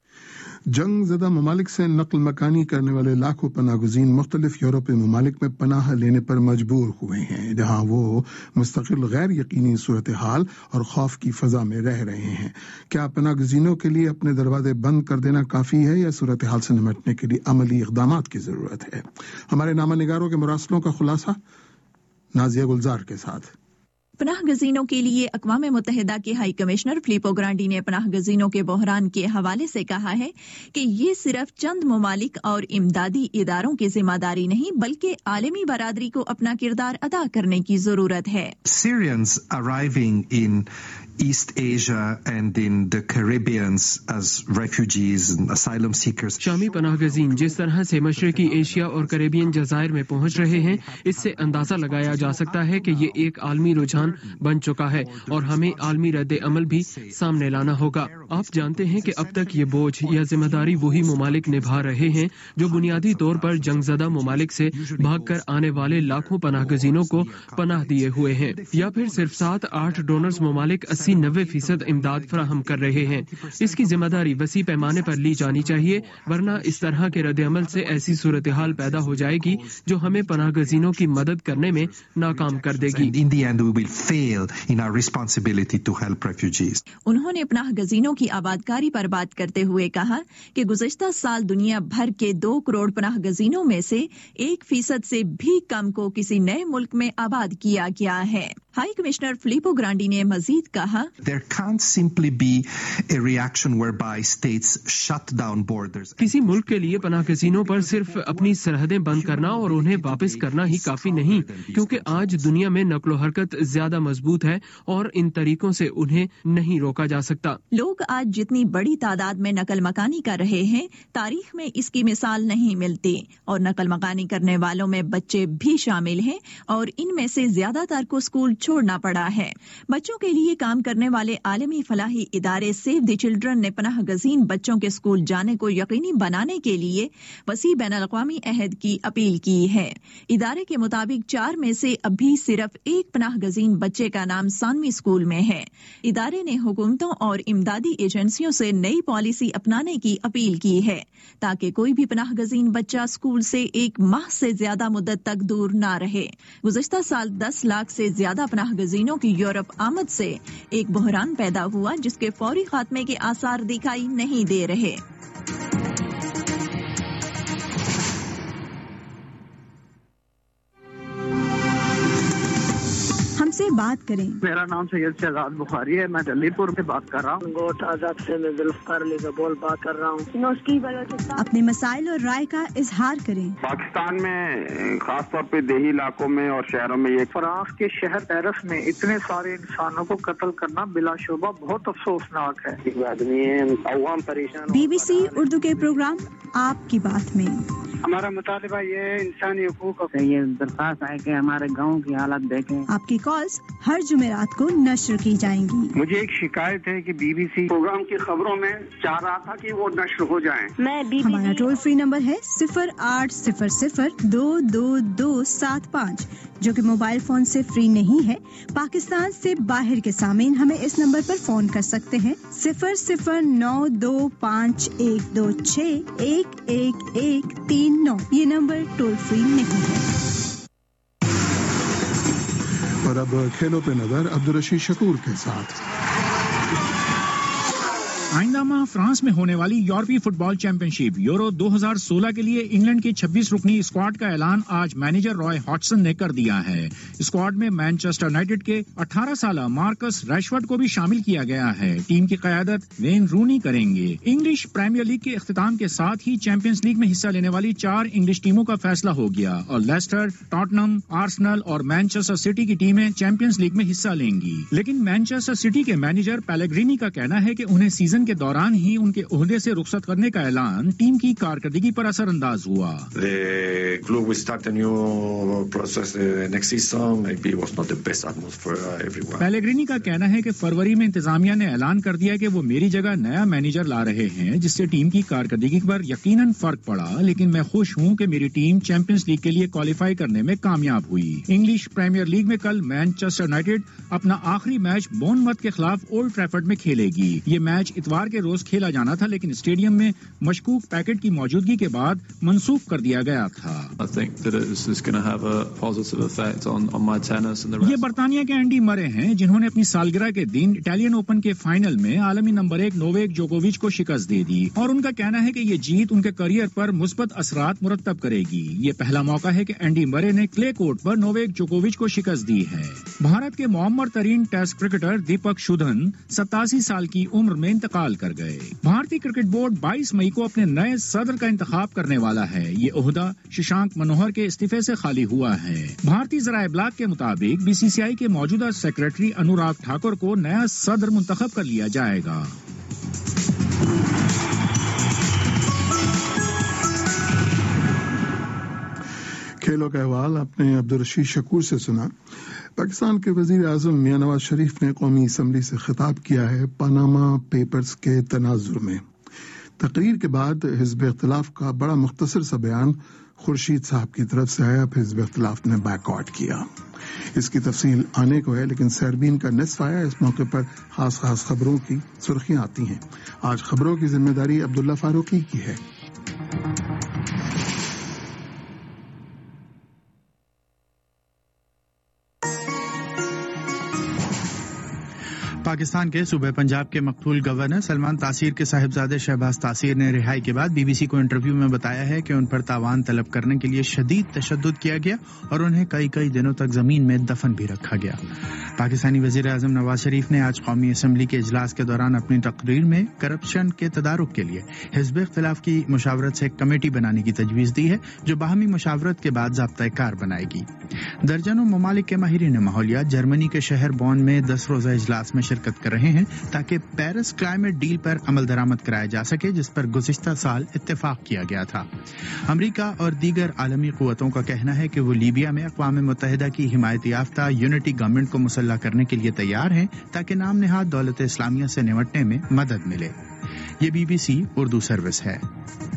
جنگ زدہ ممالک سے نقل مکانی کرنے والے لاکھوں پناہ گزین مختلف یورپی ممالک میں پناہ لینے پر مجبور ہوئے ہیں, جہاں وہ مستقل غیر یقینی صورتحال اور خوف کی فضا میں رہ رہے ہیں. کیا پناہ گزینوں کے لیے اپنے دروازے بند کر دینا کافی ہے یا صورتحال سے نمٹنے کے لیے عملی اقدامات کی ضرورت ہے؟ ہمارے نامہ نگاروں کے مراسلوں کا خلاصہ نازیہ گلزار کے ساتھ. پناہ گزینوں کے لیے اقوام متحدہ کے ہائی کمشنر فلیپو گرانڈی نے پناہ گزینوں کے بحران کے حوالے سے کہا ہے کہ یہ صرف چند ممالک اور امدادی اداروں کی ذمہ داری نہیں بلکہ عالمی برادری کو اپنا کردار ادا کرنے کی ضرورت ہے. Syrians arriving in East Asia and in the Caribbean as refugees and asylum seekers. شامی پناہ گزین جس طرح سے مشرقی ایشیا اور کریبین جزائر میں پہنچ رہے ہیں, اس سے اندازہ لگایا جا سکتا ہے کہ یہ ایک عالمی رجحان بن چکا ہے اور ہمیں عالمی رد عمل بھی سامنے لانا ہوگا. آپ جانتے ہیں کہ اب تک یہ بوجھ یا ذمہ داری وہی ممالک نبھا رہے ہیں جو بنیادی طور پر جنگ زدہ ممالک سے بھاگ کر آنے والے لاکھوں پناہ گزینوں کو پناہ دیے ہوئے ہیں, یا پھر صرف 7-8 ڈونرز ممالک 80-90% امداد فراہم کر رہے ہیں. اس کی ذمہ داری وسیع پیمانے پر لی جانی چاہیے, ورنہ اس طرح کے رد عمل سے ایسی صورتحال پیدا ہو جائے گی جو ہمیں پناہ گزینوں کی مدد کرنے میں ناکام کر دے گی. انہوں نے پناہ گزینوں کی آبادکاری پر بات کرتے ہوئے کہا کہ گزشتہ سال دنیا بھر کے 2 کروڑ پناہ گزینوں میں سے 1% سے بھی کم کو کسی نئے ملک میں آباد کیا گیا ہے. ہائی کمشنر فلیپو گرانڈی نے مزید کہا, There can't simply be a reaction whereby states shut down borders. کسی ملک کے لیے پناہ گزینوں پر صرف اپنی سرحدیں بند کرنا اور انہیں واپس کرنا ہی کافی نہیں, کیونکہ آج دنیا میں نقل و حرکت زیادہ مضبوط ہے اور ان طریقوں سے انہیں نہیں روکا جا سکتا. لوگ آج جتنی بڑی تعداد میں نقل مکانی کر رہے ہیں, تاریخ میں اس کی مثال نہیں ملتی, اور نقل مکانی کرنے والوں میں بچے بھی شامل ہیں اور ان میں سے زیادہ تر کو اسکول چھوڑنا پڑا ہے۔ بچوں کے لیے کام کرنے والے عالمی فلاحی ادارے سیو دی چلڈرن نے پناہ گزین بچوں کے اسکول جانے کو یقینی بنانے کے لیے وسیع بین الاقوامی عہد کی اپیل کی ہے۔ ادارے کے مطابق 4 میں سے اب بھی صرف ایک پناہ گزین بچے کا نام ثانوی اسکول میں ہے۔ ادارے نے حکومتوں اور امدادی ایجنسیوں سے نئی پالیسی اپنانے کی اپیل کی ہے تاکہ کوئی بھی پناہ گزین بچہ اسکول سے 1 ماہ سے زیادہ مدت تک دور نہ رہے۔ گزشتہ سال 10 لاکھ سے زیادہ پناہ گزینوں کی یورپ آمد سے ایک بحران پیدا ہوا جس کے فوری خاتمے کے آثار دکھائی نہیں دے رہے۔ ہم سے بات کریں۔ میرا نام سید شہزاد بخاری ہے، میں دلی پور سے بات کر رہا ہوں۔ گوٹ آزاد سے میں ذوالفقار علی گبول بات کر رہا ہوں۔ اپنے مسائل اور رائے کا اظہار کریں۔ پاکستان میں خاص طور پہ دیہی علاقوں میں اور شہروں میں فرانس کے شہر پیرس میں اتنے سارے انسانوں کو قتل کرنا بلا شبہ بہت افسوسناک ہے۔ عوام پریشان۔ BBC اردو کے پروگرام آپ کی بات میں ہمارا مطالبہ یہ ہے انسانی حقوق کا یہ درخواست ہے کہ ہمارے گاؤں کی حالت دیکھیں۔ آپ کی کالز ہر جمعرات کو نشر کی جائیں گی۔ مجھے ایک شکایت ہے کہ BBC پروگرام کی خبروں میں چاہ رہا تھا کہ وہ نشر ہو جائیں۔ ہمارا ٹول فری نمبر ہے 0800-222-75 جو کہ موبائل فون سے فری نہیں ہے۔ پاکستان سے باہر کے سامعین ہمیں اس نمبر پر فون کر سکتے ہیں 009251261139۔ یہ نمبر ٹول فری نہیں ہے۔ اور اب کھیلوں پہ نظر عبدالرشید شکور کے ساتھ۔ آئندہ ماہ فرانس میں ہونے والی یورپی football championship Euro 2016 کے لیے انگلینڈ کی 26 رکنی اسکواڈ کا اعلان آج مینیجر رائے ہاٹسن نے کر دیا ہے۔ اسکواڈ میں مانچسٹر یونائیٹڈ کے 18 سالہ مارکس ریشفورڈ کو بھی شامل کیا گیا ہے۔ ٹیم کی قیادت وین رونی کریں گے۔ انگلش پریمیئر لیگ کے اختتام کے ساتھ ہی چیمپئنز لیگ میں حصہ لینے والی 4 انگلش ٹیموں کا فیصلہ ہو گیا اور لیسٹر، ٹاٹنم، آرسنل اور مانچسٹر سٹی کی ٹیمیں چیمپئنز لیگ میں حصہ لیں گی۔ لیکن مانچسٹر سٹی کے مینیجر پیلیگرینی کا کہنا ہے کہ انہیں سیزن کے دوران ہی ان کے عہدے سے رخصت کرنے کا اعلان ٹیم کی کارکردگی پر اثر انداز ہوا۔ پیلیگرینی کا کہنا ہے کہ فروری میں انتظامیہ نے اعلان کر دیا کہ وہ میری جگہ نیا مینیجر لا رہے ہیں جس سے ٹیم کی کارکردگی پر یقیناً فرق پڑا، لیکن میں خوش ہوں کہ میری ٹیم چیمپئنز لیگ کے لیے کوالیفائی کرنے میں کامیاب ہوئی۔ انگلش پریمیئر لیگ میں کل مانچسٹر یونائیٹڈ اپنا آخری میچ بورنموتھ کے خلاف اولڈ ٹریفرڈ میں کھیلے گی۔ یہ میچ اتوار کے روز کھیلا جانا تھا لیکن اسٹیڈیم میں مشکوک پیکٹ کی موجودگی کے بعد منسوخ کر دیا گیا تھا۔ یہ برطانیہ کے اینڈی مرے ہیں جنہوں نے اپنی سالگرہ کے دن اٹالین اوپن کے فائنل میں عالمی نمبر 1 نوویک جوکووچ کو شکست دے دی اور ان کا کہنا ہے کہ یہ جیت ان کے کیریئر پر مثبت اثرات مرتب کرے گی۔ یہ پہلا موقع ہے کہ اینڈی مرے نے کلے کورٹ پر نوویک جوکووچ کو شکست دی ہے۔ بھارت کے معمر ترین ٹیسٹ کرکٹر دیپک شودھن 87 سال کی عمر میں انتقال کر گئے۔ بھارتی کرکٹ بورڈ 22 مئی کو اپنے نئے صدر کا انتخاب کرنے والا ہے۔ یہ عہدہ ششانک منوہر کے استعفے سے خالی ہوا ہے۔ بھارتی ذرائع ابلاغ کے مطابق BCCI کے موجودہ سیکرٹری انوراگ ٹھاکر کو نیا صدر منتخب کر لیا جائے گا۔ کھیلوں کا احوال اپنے عبدالرشید شکور سے سنا۔ پاکستان کے وزیر اعظم میاں نواز شریف نے قومی اسمبلی سے خطاب کیا ہے پاناما پیپرز کے تناظر میں۔ تقریر کے بعد حزب اختلاف کا بڑا مختصر سا بیان خورشید صاحب کی طرف سے آیا، پھر حزب اختلاف نے بیک آؤٹ کیا۔ اس کی تفصیل آنے کو ہے، لیکن سیربین کا نصف آیا۔ اس موقع پر خاص خبروں کی سرخیاں آتی ہیں۔ آج خبروں کی ذمہ داری عبداللہ فاروقی کی ہے۔ پاکستان کے صوبہ پنجاب کے مقتول گورنر سلمان تاثیر کے صاحبزادے شہباز تاثیر نے رہائی کے بعد BBC کو انٹرویو میں بتایا ہے کہ ان پر تاوان طلب کرنے کے لیے شدید تشدد کیا گیا اور انہیں کئی دنوں تک زمین میں دفن بھی رکھا گیا۔ پاکستانی وزیر اعظم نواز شریف نے آج قومی اسمبلی کے اجلاس کے دوران اپنی تقریر میں کرپشن کے تدارک کے لیے حزب اختلاف کی مشاورت سے ایک کمیٹی بنانے کی تجویز دی ہے جو باہمی مشاورت کے بعد ضابطۂ کار بنائے گی۔ درجنوں ممالک کے ماہرین ماحولیات جرمنی کے شہر بون میں 10 روزہ اجلاس میں شرکت کر رہے ہیں تاکہ پیرس کلائمیٹ ڈیل پر عمل درآمد کرایا جا سکے جس پر گزشتہ سال اتفاق کیا گیا تھا۔ امریکہ اور دیگر عالمی قوتوں کا کہنا ہے کہ وہ لیبیا میں اقوام متحدہ کی حمایت یافتہ یونٹی گورنمنٹ کو مسلح کرنے کے لیے تیار ہیں تاکہ نام نہاد دولت اسلامیہ سے نمٹنے میں مدد ملے۔ یہ BBC اردو سروس ہے۔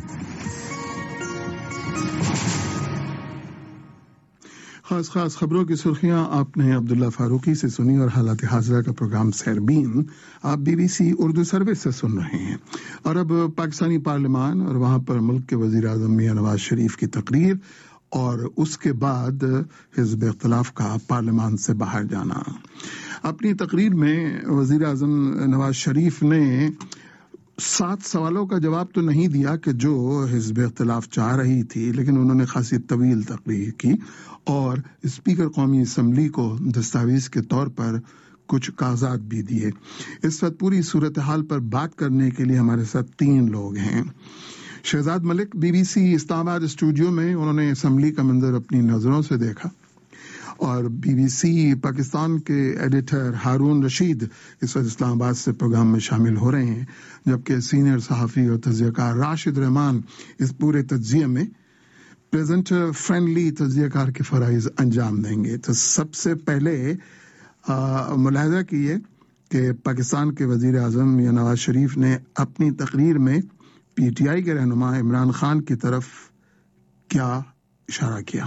خاص خبروں کی سرخیاں آپ نے عبداللہ فاروقی سے سنی اور حالات حاضرہ کا پروگرام سیربین آپ BBC اردو سروس سے سن رہے ہیں۔ اور اب پاکستانی پارلیمان اور وہاں پر ملک کے وزیر اعظم میاں نواز شریف کی تقریر اور اس کے بعد حزب اختلاف کا پارلیمان سے باہر جانا۔ اپنی تقریر میں وزیر اعظم نواز شریف نے 7 سوالوں کا جواب تو نہیں دیا کہ جو حزب اختلاف چاہ رہی تھی، لیکن انہوں نے خاصی طویل تقریر کی اور اسپیکر قومی اسمبلی کو دستاویز کے طور پر کچھ کاغذات بھی دیے۔ اس وقت پوری صورتحال پر بات کرنے کے لیے ہمارے ساتھ 3 لوگ ہیں۔ شہزاد ملک BBC اسلام آباد اسٹوڈیو میں، انہوں نے اسمبلی کا منظر اپنی نظروں سے دیکھا، اور BBC پاکستان کے ایڈیٹر ہارون رشید اس وقت اسلام آباد سے پروگرام میں شامل ہو رہے ہیں، جبکہ سینئر صحافی اور تجزیہ کار راشد رحمان اس پورے تجزیے میں پریزنٹر فرینڈلی تجزیہ کار کے فرائض انجام دیں گے۔ تو سب سے پہلے ملاحظہ کیے کہ پاکستان کے وزیر اعظم میاں نواز شریف نے اپنی تقریر میں PTI کے رہنما عمران خان کی طرف کیا اشارہ کیا۔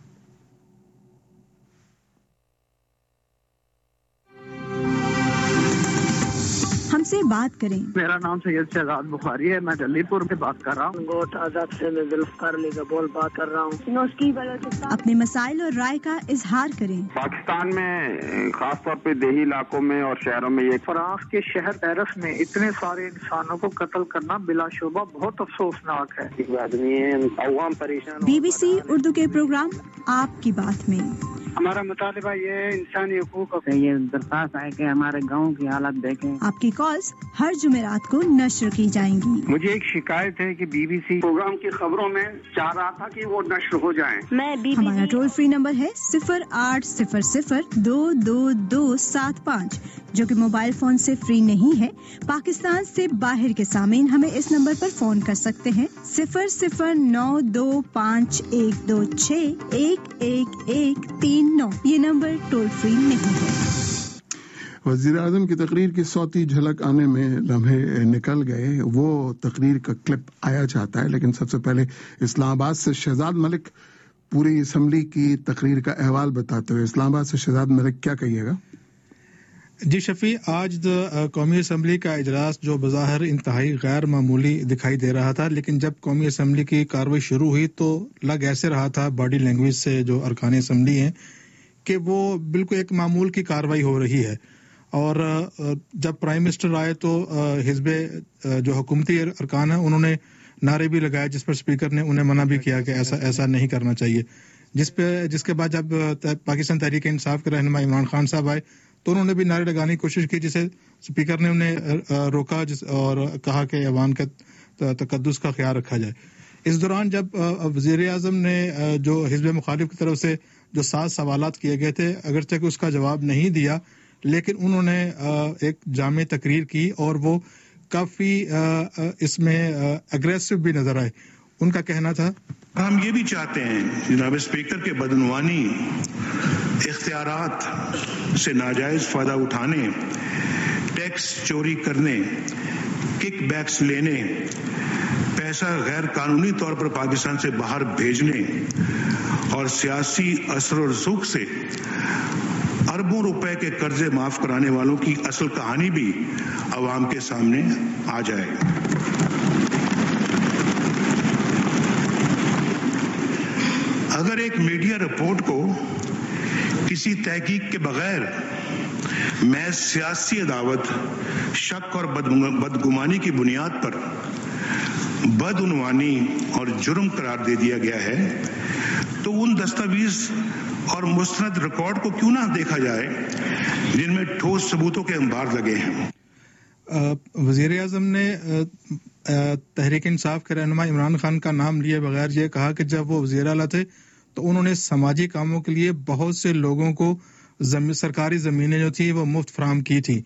ہم سے بات کریں۔ میرا نام سید شہزاد بخاری ہے، میں دلی پور سے بات کر رہا ہوں۔ گوٹ آزاد سے میں ذوالفقار علی گبول بات کر رہا ہوں۔ اپنے مسائل اور رائے کا اظہار کریں۔ پاکستان میں خاص طور پہ دیہی علاقوں میں اور شہروں میں یہ فرانس کے شہر پیرس میں اتنے سارے انسانوں کو قتل کرنا بلا شبہ بہت افسوسناک ہے۔ آدمی عوام پریشان۔ BBC اردو کے پروگرام آپ کی بات میں ہمارا مطالبہ یہ ہے انسانی حقوق کا یہ درخواست ہے کہ ہمارے گاؤں کی حالت دیکھیں۔ آپ کی کالز ہر جمعرات کو نشر کی جائیں گی۔ مجھے ایک شکایت ہے کہ BBC پروگرام کی خبروں میں چاہ رہا تھا کہ وہ نشر ہو جائیں۔ ہمارا ٹول فری نمبر ہے 0800-222-75 جو کہ موبائل فون سے فری نہیں ہے۔ پاکستان سے باہر کے سامعین ہمیں اس نمبر پر فون کر سکتے ہیں 009251161139۔ یہ نمبر ٹول فری نہیں ہے۔ وزیر اعظم کی تقریر کی صوتی جھلک آنے میں لمحے نکل گئے، وہ تقریر کا کلپ آیا چاہتا ہے، لیکن سب سے پہلے اسلام آباد سے شہزاد ملک پوری اسمبلی کی تقریر کا احوال بتاتے ہوئے۔ اسلام آباد سے شہزاد ملک کیا کہیے گا؟ جی شفیع، آج قومی اسمبلی کا اجلاس جو بظاہر انتہائی غیر معمولی دکھائی دے رہا تھا، لیکن جب قومی اسمبلی کی کارروائی شروع ہوئی تو لگ ایسے رہا تھا باڈی لینگویج سے جو ارکان اسمبلی ہیں کہ وہ بالکل ایک معمول کی کارروائی ہو رہی ہے۔ اور جب پرائم منسٹر آئے تو حزب جو حکومتی ارکان ہیں انہوں نے نعرے بھی لگائے، جس پر اسپیکر نے انہیں منع بھی کیا کہ ایسا نہیں کرنا چاہیے، جس کے بعد جب پاکستان تحریک انصاف کے رہنما عمران خان صاحب آئے تو انہوں نے بھی نعرے لگانے کی کوشش کی، جسے اسپیکر نے انہیں روکا اور کہا کہ ایوان کا تقدس کا خیال رکھا جائے۔ اس دوران جب وزیر اعظم نے جو حزب مخالف کی طرف سے جو 7 سوالات کیے گئے تھے، اگرچہ کہ اس کا جواب نہیں دیا، لیکن انہوں نے ایک جامع تقریر کی اور وہ کافی اس میں اگریسو بھی نظر آئے۔ ان کا کہنا تھا، ہم یہ بھی چاہتے ہیں جناب اسپیکر کے بدعنوانی اختیارات سے ناجائز فائدہ اٹھانے، ٹیکس چوری کرنے، کک بیکس لینے، پیسہ غیر قانونی طور پر پاکستان سے باہر بھیجنے اور سیاسی اثر و رسوخ سے اربوں روپے کے قرضے معاف کرانے والوں کی اصل کہانی بھی عوام کے سامنے آ جائے۔ اگر ایک میڈیا رپورٹ کو کسی تحقیق کے بغیر محض سیاسی عداوت، شک اور بدگمانی کی بنیاد پر بدعنوانی اور جرم قرار دے دیا گیا ہے تو ان دستاویز اور مستند ریکارڈ کو کیوں نہ دیکھا جائے جن میں ٹھوس ثبوتوں کے انبار لگے ہیں۔ وزیر اعظم نے تحریک انصاف کے رہنما عمران خان کا نام لیے بغیر یہ کہا کہ جب وہ وزیر اعلیٰ تھے تو انہوں نے سماجی کاموں کے لیے بہت سے لوگوں کو سرکاری زمینیں جو تھی وہ مفت فراہم کی تھی،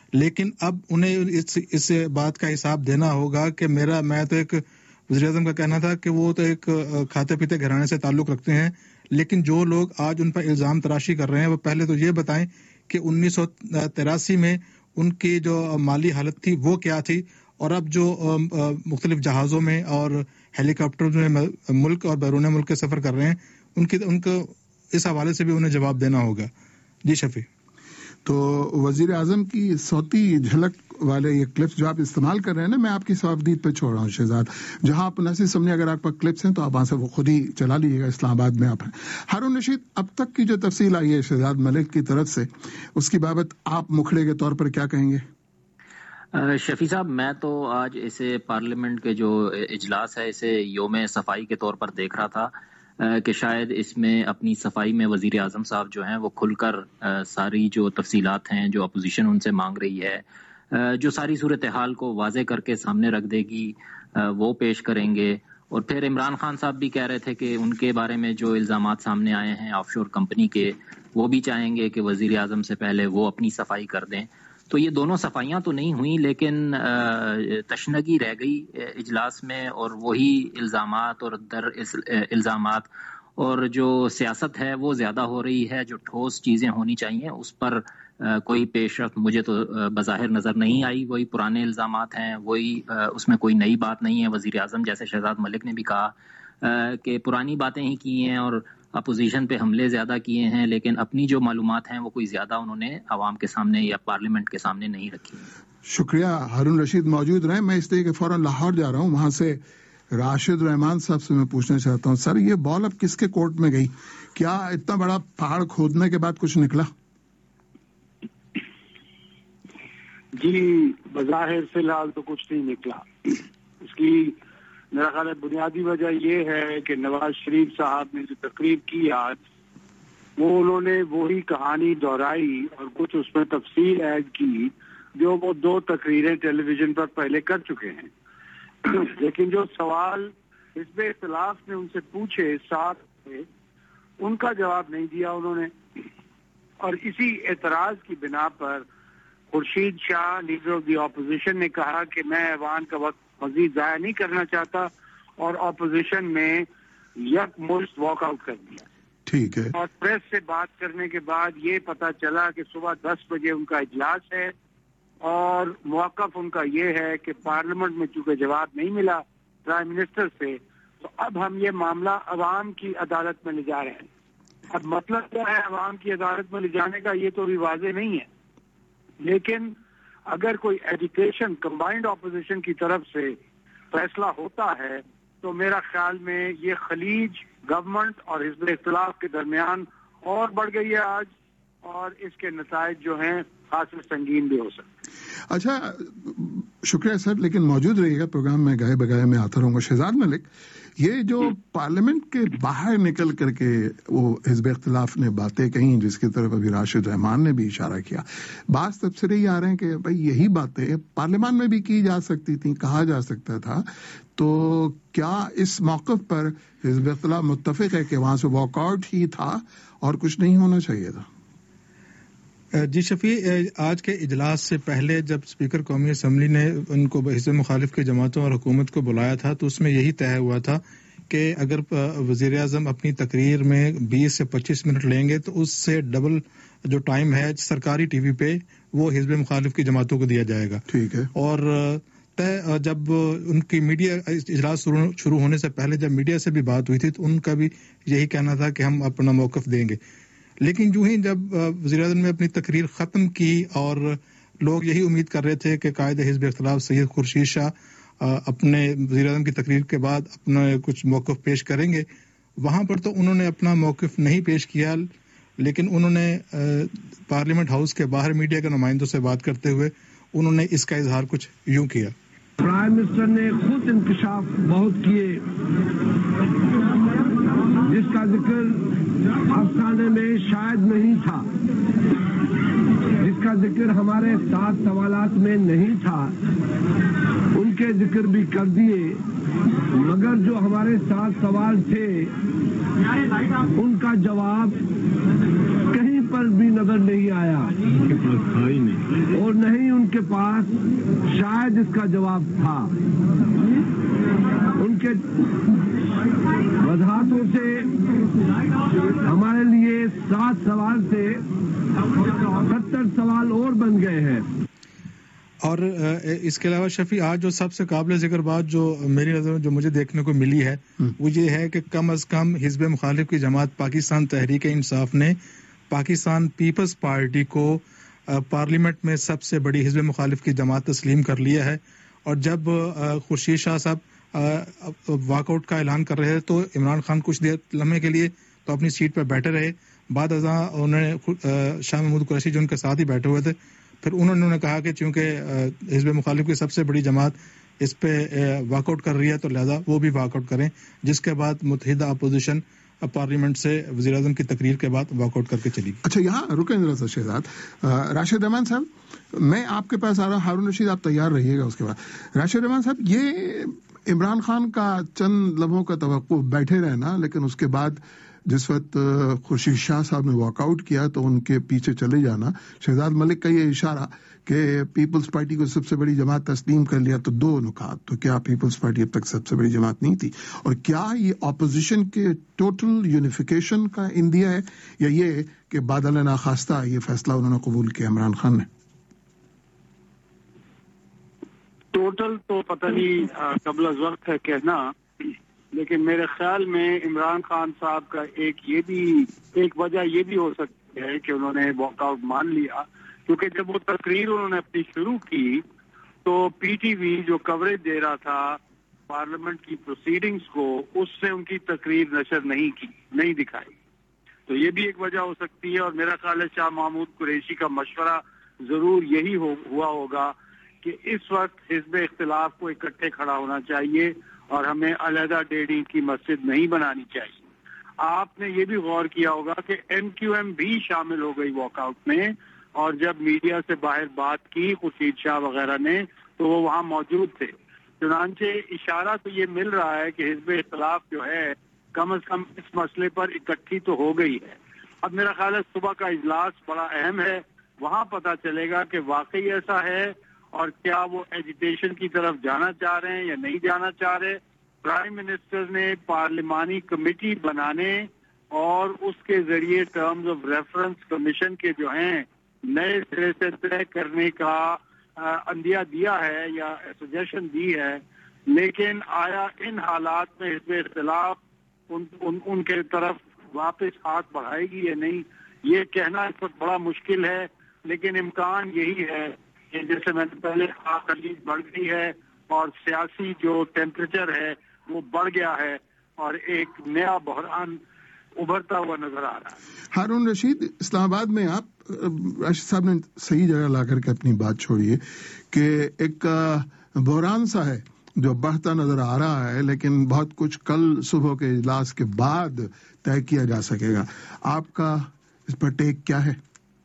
لیکن اب انہیں اس بات کا حساب دینا ہوگا کہ میں تو ایک وزیر اعظم کا کہنا تھا کہ وہ تو ایک کھاتے پیتے گھرانے سے تعلق رکھتے ہیں، لیکن جو لوگ آج ان پر الزام تراشی کر رہے ہیں وہ پہلے تو یہ بتائیں کہ 1983 میں ان کی جو مالی حالت تھی وہ کیا تھی، اور اب جو مختلف جہازوں میں اور ہیلی کاپٹر میں ملک اور بیرون ملک کے سفر کر رہے ہیں، ان کو اس حوالے سے بھی انہیں جواب دینا ہوگا۔ جی شفیع، تو وزیر اعظم کی صوتی جھلک والے یہ کلپس جو آپ استعمال کر رہے ہیں نا، میں آپ کی صافدید پہ چھوڑ رہا ہوں شہزاد، جہاں آپ نصیر سمجھے اگر آپ پر کلپس ہیں تو آپ وہاں سے وہ خود ہی چلا لیجیے گا، اسلام آباد میں آپ ہیں۔ ہارون رشید، اب تک کی جو تفصیل آئی ہے شہزاد ملک کی طرف سے، اس کی بابت آپ مکھڑے کے طور پر کیا کہیں گے؟ شفیع صاحب، میں تو آج اسے پارلیمنٹ کے جو اجلاس ہے اسے یوم صفائی کے طور پر دیکھ رہا تھا کہ شاید اس میں اپنی صفائی میں وزیر اعظم صاحب جو ہیں وہ کھل کر ساری جو تفصیلات ہیں جو اپوزیشن ان سے مانگ رہی ہے، جو ساری صورتحال کو واضح کر کے سامنے رکھ دے گی، وہ پیش کریں گے۔ اور پھر عمران خان صاحب بھی کہہ رہے تھے کہ ان کے بارے میں جو الزامات سامنے آئے ہیں آف شور کمپنی کے، وہ بھی چاہیں گے کہ وزیر اعظم سے پہلے وہ اپنی صفائی کر دیں۔ تو یہ دونوں صفائیاں تو نہیں ہوئیں، لیکن تشنگی رہ گئی اجلاس میں، اور وہی الزامات اور در الزامات اور جو سیاست ہے وہ زیادہ ہو رہی ہے۔ جو ٹھوس چیزیں ہونی چاہیے اس پر کوئی پیش رفت مجھے تو بظاہر نظر نہیں آئی، وہی پرانے الزامات ہیں، وہی اس میں کوئی نئی بات نہیں ہے۔ وزیر اعظم جیسے شہزاد ملک نے بھی کہا کہ پرانی باتیں ہی کی ہیں اور اپوزیشن پہ حملے زیادہ کیے ہیں، لیکن اپنی جو معلومات ہیں وہ کوئی زیادہ انہوں نے عوام کے سامنے یا پارلیمنٹ کے سامنے نہیں رکھی۔ شکریہ ہارون رشید موجود رہے۔ میں اس لیے کہ فوراً لاہور جا رہا ہوں، وہاں سے راشد رحمان صاحب سے میں پوچھنا چاہتا ہوں، سر یہ بال اب کس کے کورٹ میں گئی؟ کیا اتنا بڑا پہاڑ کھودنے کے بعد کچھ نکلا؟ جی بظاہر فی الحال تو کچھ نہیں نکلا۔ اس کی میرا خیال ہے بنیادی وجہ یہ ہے کہ نواز شریف صاحب نے جو تقریر کی آج، وہ انہوں نے وہی کہانی دہرائی اور کچھ اس میں تفصیل ایڈ کی جو وہ 2 تقریریں ٹیلی ویژن پر پہلے کر چکے ہیں۔ لیکن جو سوال حزب اختلاف نے ان سے پوچھے 7 سے، ان کا جواب نہیں دیا انہوں نے، اور اسی اعتراض کی بنا پر Khurshid Shah leader of the opposition نے کہا کہ میں ایوان کا وقت مزید ضائع نہیں کرنا چاہتا، اور اپوزیشن میں یکمشت واک آؤٹ کر دیا۔ ٹھیک ہے۔ اور پریس سے بات کرنے کے بعد یہ پتا چلا کہ صبح 10 بجے ان کا اجلاس ہے، اور موقف ان کا یہ ہے کہ پارلیمنٹ میں چونکہ جواب نہیں ملا پرائم منسٹر سے، تو اب ہم یہ معاملہ عوام کی عدالت میں لے جا رہے ہیں۔ اب مطلب کیا ہے عوام کی عدالت میں لے جانے کا، یہ تو ابھی واضح نہیں ہے، لیکن اگر کوئی ایجوکیشن کمبائنڈ اپوزیشن کی طرف سے فیصلہ ہوتا ہے تو میرا خیال میں یہ خلیج گورنمنٹ اور حزب اختلاف کے درمیان اور بڑھ گئی ہے آج، اور اس کے نتائج جو ہیں خاصے سنگین بھی ہو سکتے۔ اچھا شکریہ سر، لیکن موجود رہیے گا پروگرام میں، گائے بگائے میں آتا رہوں گا۔ شہزاد ملک، یہ جو پارلیمنٹ کے باہر نکل کر کے وہ حزب اختلاف نے باتیں کہیں جس کی طرف ابھی راشد رحمان نے بھی اشارہ کیا، بعض تبصرے یہ آ رہے ہیں کہ بھائی یہی باتیں پارلیمان میں بھی کی جا سکتی تھیں، کہا جا سکتا تھا، تو کیا اس موقف پر حزب اختلاف متفق ہے کہ وہاں سے واک آؤٹ ہی تھا اور کچھ نہیں ہونا چاہیے تھا؟ جی شفیع، آج کے اجلاس سے پہلے جب اسپیکر قومی اسمبلی نے ان کو حزب مخالف کی جماعتوں اور حکومت کو بلایا تھا تو اس میں یہی طے ہوا تھا کہ اگر وزیر اعظم اپنی تقریر میں 20 سے 25 منٹ لیں گے تو اس سے ڈبل جو ٹائم ہے سرکاری ٹی وی پہ وہ حزب مخالف کی جماعتوں کو دیا جائے گا۔ ٹھیک ہے۔ اور جب ان کی میڈیا اجلاس شروع ہونے سے پہلے جب میڈیا سے بھی بات ہوئی تھی تو ان کا بھی یہی کہنا تھا کہ ہم اپنا موقف دیں گے، لیکن جو ہی جب وزیر اعظم نے اپنی تقریر ختم کی اور لوگ یہی امید کر رہے تھے کہ قائد حزب اختلاف سید خورشید شاہ اپنے وزیر اعظم کی تقریر کے بعد اپنا کچھ موقف پیش کریں گے، وہاں پر تو انہوں نے اپنا موقف نہیں پیش کیا، لیکن انہوں نے پارلیمنٹ ہاؤس کے باہر میڈیا کے نمائندوں سے بات کرتے ہوئے انہوں نے اس کا اظہار کچھ یوں کیا۔ پرائم منسٹر نے خود انکشاف بہت کیے جس کا ذکر افسانے میں شاید نہیں تھا، جس کا ذکر ہمارے 7 سوالات میں نہیں تھا، ان کے ذکر بھی کر دیے، مگر جو ہمارے 7 سوال تھے ان کا جواب کہیں پر بھی نظر نہیں آیا، اور نہیں ان के पास शायद इसका जवाब था। उनके वजाहतों से हमारे लिए 7 सवाल से 70 सवाल और बन गए हैं। और इसके अलावा शफी, आज जो सबसे काबिल जिक्र बात जो मेरी नज़र में जो मुझे देखने को मिली है वो ये है कि कम अज़ कम हिज़्ब मुखालिफ की जमात पाकिस्तान तहरीक इंसाफ ने पाकिस्तान पीपल्स पार्टी को पार्लियामेंट में सबसे बड़ी हिज़्ब मुखालिफ की जमात तस्लीम कर लिया है। और जब खुर्शीद शाह साहब वॉकआउट का ऐलान कर रहे थे तो इमरान खान कुछ देर लम्हे के लिए तो अपनी सीट पर बैठे रहे। बाद अज़ां उन्होंने शाह महमूद कुरैशी जो उनके साथ ही बैठे हुए थे, फिर उन्होंने कहा कि चूंकि हिज़्ब मुखालिफ की सबसे बड़ी जमात इस पे वॉकआउट कर रही है तो लिहाजा वो भी वॉकआउट करें, जिसके बाद मुत्तहिदा अपोजिशन पार्लियामेंट से वज़ीर आज़म की तकरीर के बाद वॉकआउट करके चली। अच्छा, यहाँ रुकें जरा सा शहजाद। राशिद रहमान साहब, मैं आपके पास आ रहा हूँ। हारून रशीद, आप तैयार रहिएगा। उसके बाद राशिद रहमान साहब, ये इमरान खान का चंद लम्हों का तवक्कुफ बैठे रहना, लेकिन उसके बाद जिस वक्त खुर्शीद शाह साहब ने वॉकआउट किया तो उनके पीछे चले जाना, शहजाद मलिक का ये इशारा कि पीपल्स पार्टी को सबसे बड़ी जमात तस्लीम कर लिया, तो दो नुकात। तो क्या पीपल्स पार्टी अब तक सबसे बड़ी जमात नहीं थी? और क्या ये ऑपोजिशन के टोटल यूनिफिकेशन का इंदिया है, या ये कि बादल नाखास्ता ये फैसला उन्होंने कबूल किया इमरान खान ने? टोटल तो पता नहीं कबल अज़ वक्त है कहना, लेकिन मेरे ख्याल में इमरान खान साहब का एक वजह ये भी हो सकती है कि उन्होंने वॉकआउट मान लिया, क्योंकि जब वो तकरीर उन्होंने अपनी शुरू की तो पीटीवी जो कवरेज दे रहा था पार्लियामेंट की प्रोसीडिंग्स को, उससे उनकी तकरीर नशर नहीं दिखाई। तो ये भी एक वजह हो सकती है। और मेरा ख्याल है शाह महमूद कुरैशी का मशवरा जरूर यही हुआ होगा कि इस वक्त हिज़्ब इख्तिलाफ को इकट्ठे खड़ा होना चाहिए और हमें अलहदा डेढ़ी की मस्जिद नहीं बनानी चाहिए। आपने ये भी गौर किया होगा कि MQM भी शामिल हो गई वॉकआउट में, और जब मीडिया से बाहर बात की खुर्शीद शाह वगैरह ने तो वो वहाँ मौजूद थे। चुनांचे इशारा तो ये मिल रहा है कि हिज़्ब इख्तिलाफ जो है कम अज कम इस मसले पर इकट्ठी तो हो गई है। अब मेरा ख्याल है सुबह का इजलास बड़ा अहम है, वहाँ पता चलेगा कि वाकई ऐसा है और क्या वो एजिटेशन की तरफ जाना चाह रहे हैं या नहीं जाना चाह रहे। प्राइम मिनिस्टर ने पार्लिमानी कमेटी बनाने और उसके जरिए टर्म्स ऑफ रेफरेंस कमीशन के जो हैं नए सिरे से तय करने का अंदिया दिया है या सजेशन दी है, लेकिन आया इन हालात में हिज़्ब इख्तिलाफ उनके तरफ वापस हाथ बढ़ाएगी या नहीं, ये कहना इस वक्त बड़ा मुश्किल है। लेकिन इम्कान यही है कि जैसे मैंने पहले कहा, खलीज बढ़ गई है और सियासी जो टेम्परेचर है वो बढ़ गया है और एक नया बहरान उभरता हुआ नजर आ रहा है। हारून रशीद, इस्लामाबाद में आप, राशिद साहब ने सही जगह ला करके अपनी बात छोड़ी है कि एक बहरान सा है जो बढ़ता नजर आ रहा है, लेकिन बहुत कुछ कल सुबह के इजलास के बाद तय किया जा सकेगा। आपका इस पर टेक क्या है?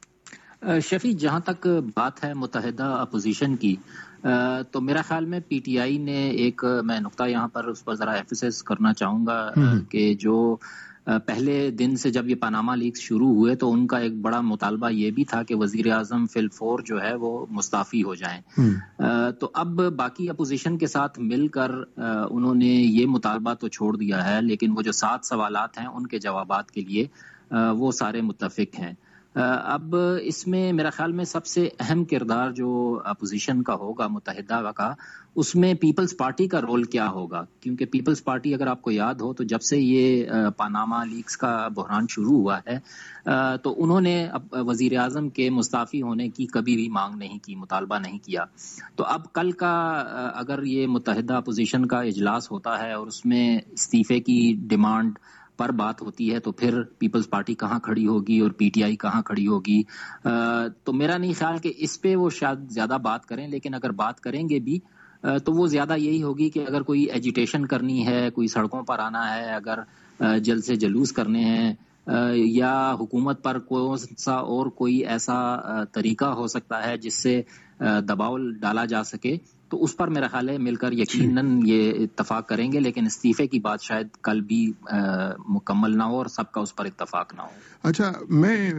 शफी, जहाँ तक बात है मुत्तहिदा अपोजिशन की, तो मेरा ख्याल में पीटीआई ने मैं नुक्ता यहाँ पर उस पर जरा एफएसएस करना चाहूँगा कि जो पहले दिन से जब ये पनामा लीक्स शुरू हुए तो उनका एक बड़ा मुतालबा ये भी था कि वजीर आजम फिलफोर जो है वो मुस्ताफी हो जाएं। तो अब बाकी अपोजिशन के साथ मिलकर उन्होंने ये मुतालबा तो छोड़ दिया है, लेकिन वो जो 7 सवालात हैं उनके जवाबात के लिए वो सारे मुत्तफिक हैं। अब इसमें मेरा ख्याल में सबसे अहम किरदार जो अपोजिशन का होगा मुत्तहिदा का, उसमें पीपल्स पार्टी का रोल क्या होगा, क्योंकि पीपल्स पार्टी अगर आपको याद हो तो जब से ये पनामा लीक्स का बहरान शुरू हुआ है तो उन्होंने वजीर आजम के मुस्ताफी होने की कभी भी मांग नहीं की, मुतालबा नहीं किया। तो अब कल का अगर ये मुत्तहिदा अपोजिशन का इजलास होता है और उसमें इस्तीफे की डिमांड पर बात होती है तो फिर पीपल्स पार्टी कहाँ खड़ी होगी और पीटीआई कहाँ खड़ी होगी। तो मेरा नहीं ख्याल कि इस पे वो शायद ज्यादा बात करें, लेकिन अगर बात करेंगे भी तो वो ज्यादा यही होगी कि अगर कोई एजिटेशन करनी है, कोई सड़कों पर आना है, अगर जल्द से जलूस करने हैं या हुकूमत पर कौन सा और कोई ऐसा तरीका हो सकता है जिससे दबाव डाला जा सके, तो उस पर मेरा ख्याल है मिलकर यकीनन ये इत्तफाक करेंगे। लेकिन इस्तीफे की बात शायद कल भी मुकम्मल ना हो और सबका उस पर इत्तफाक ना हो। अच्छा, मैं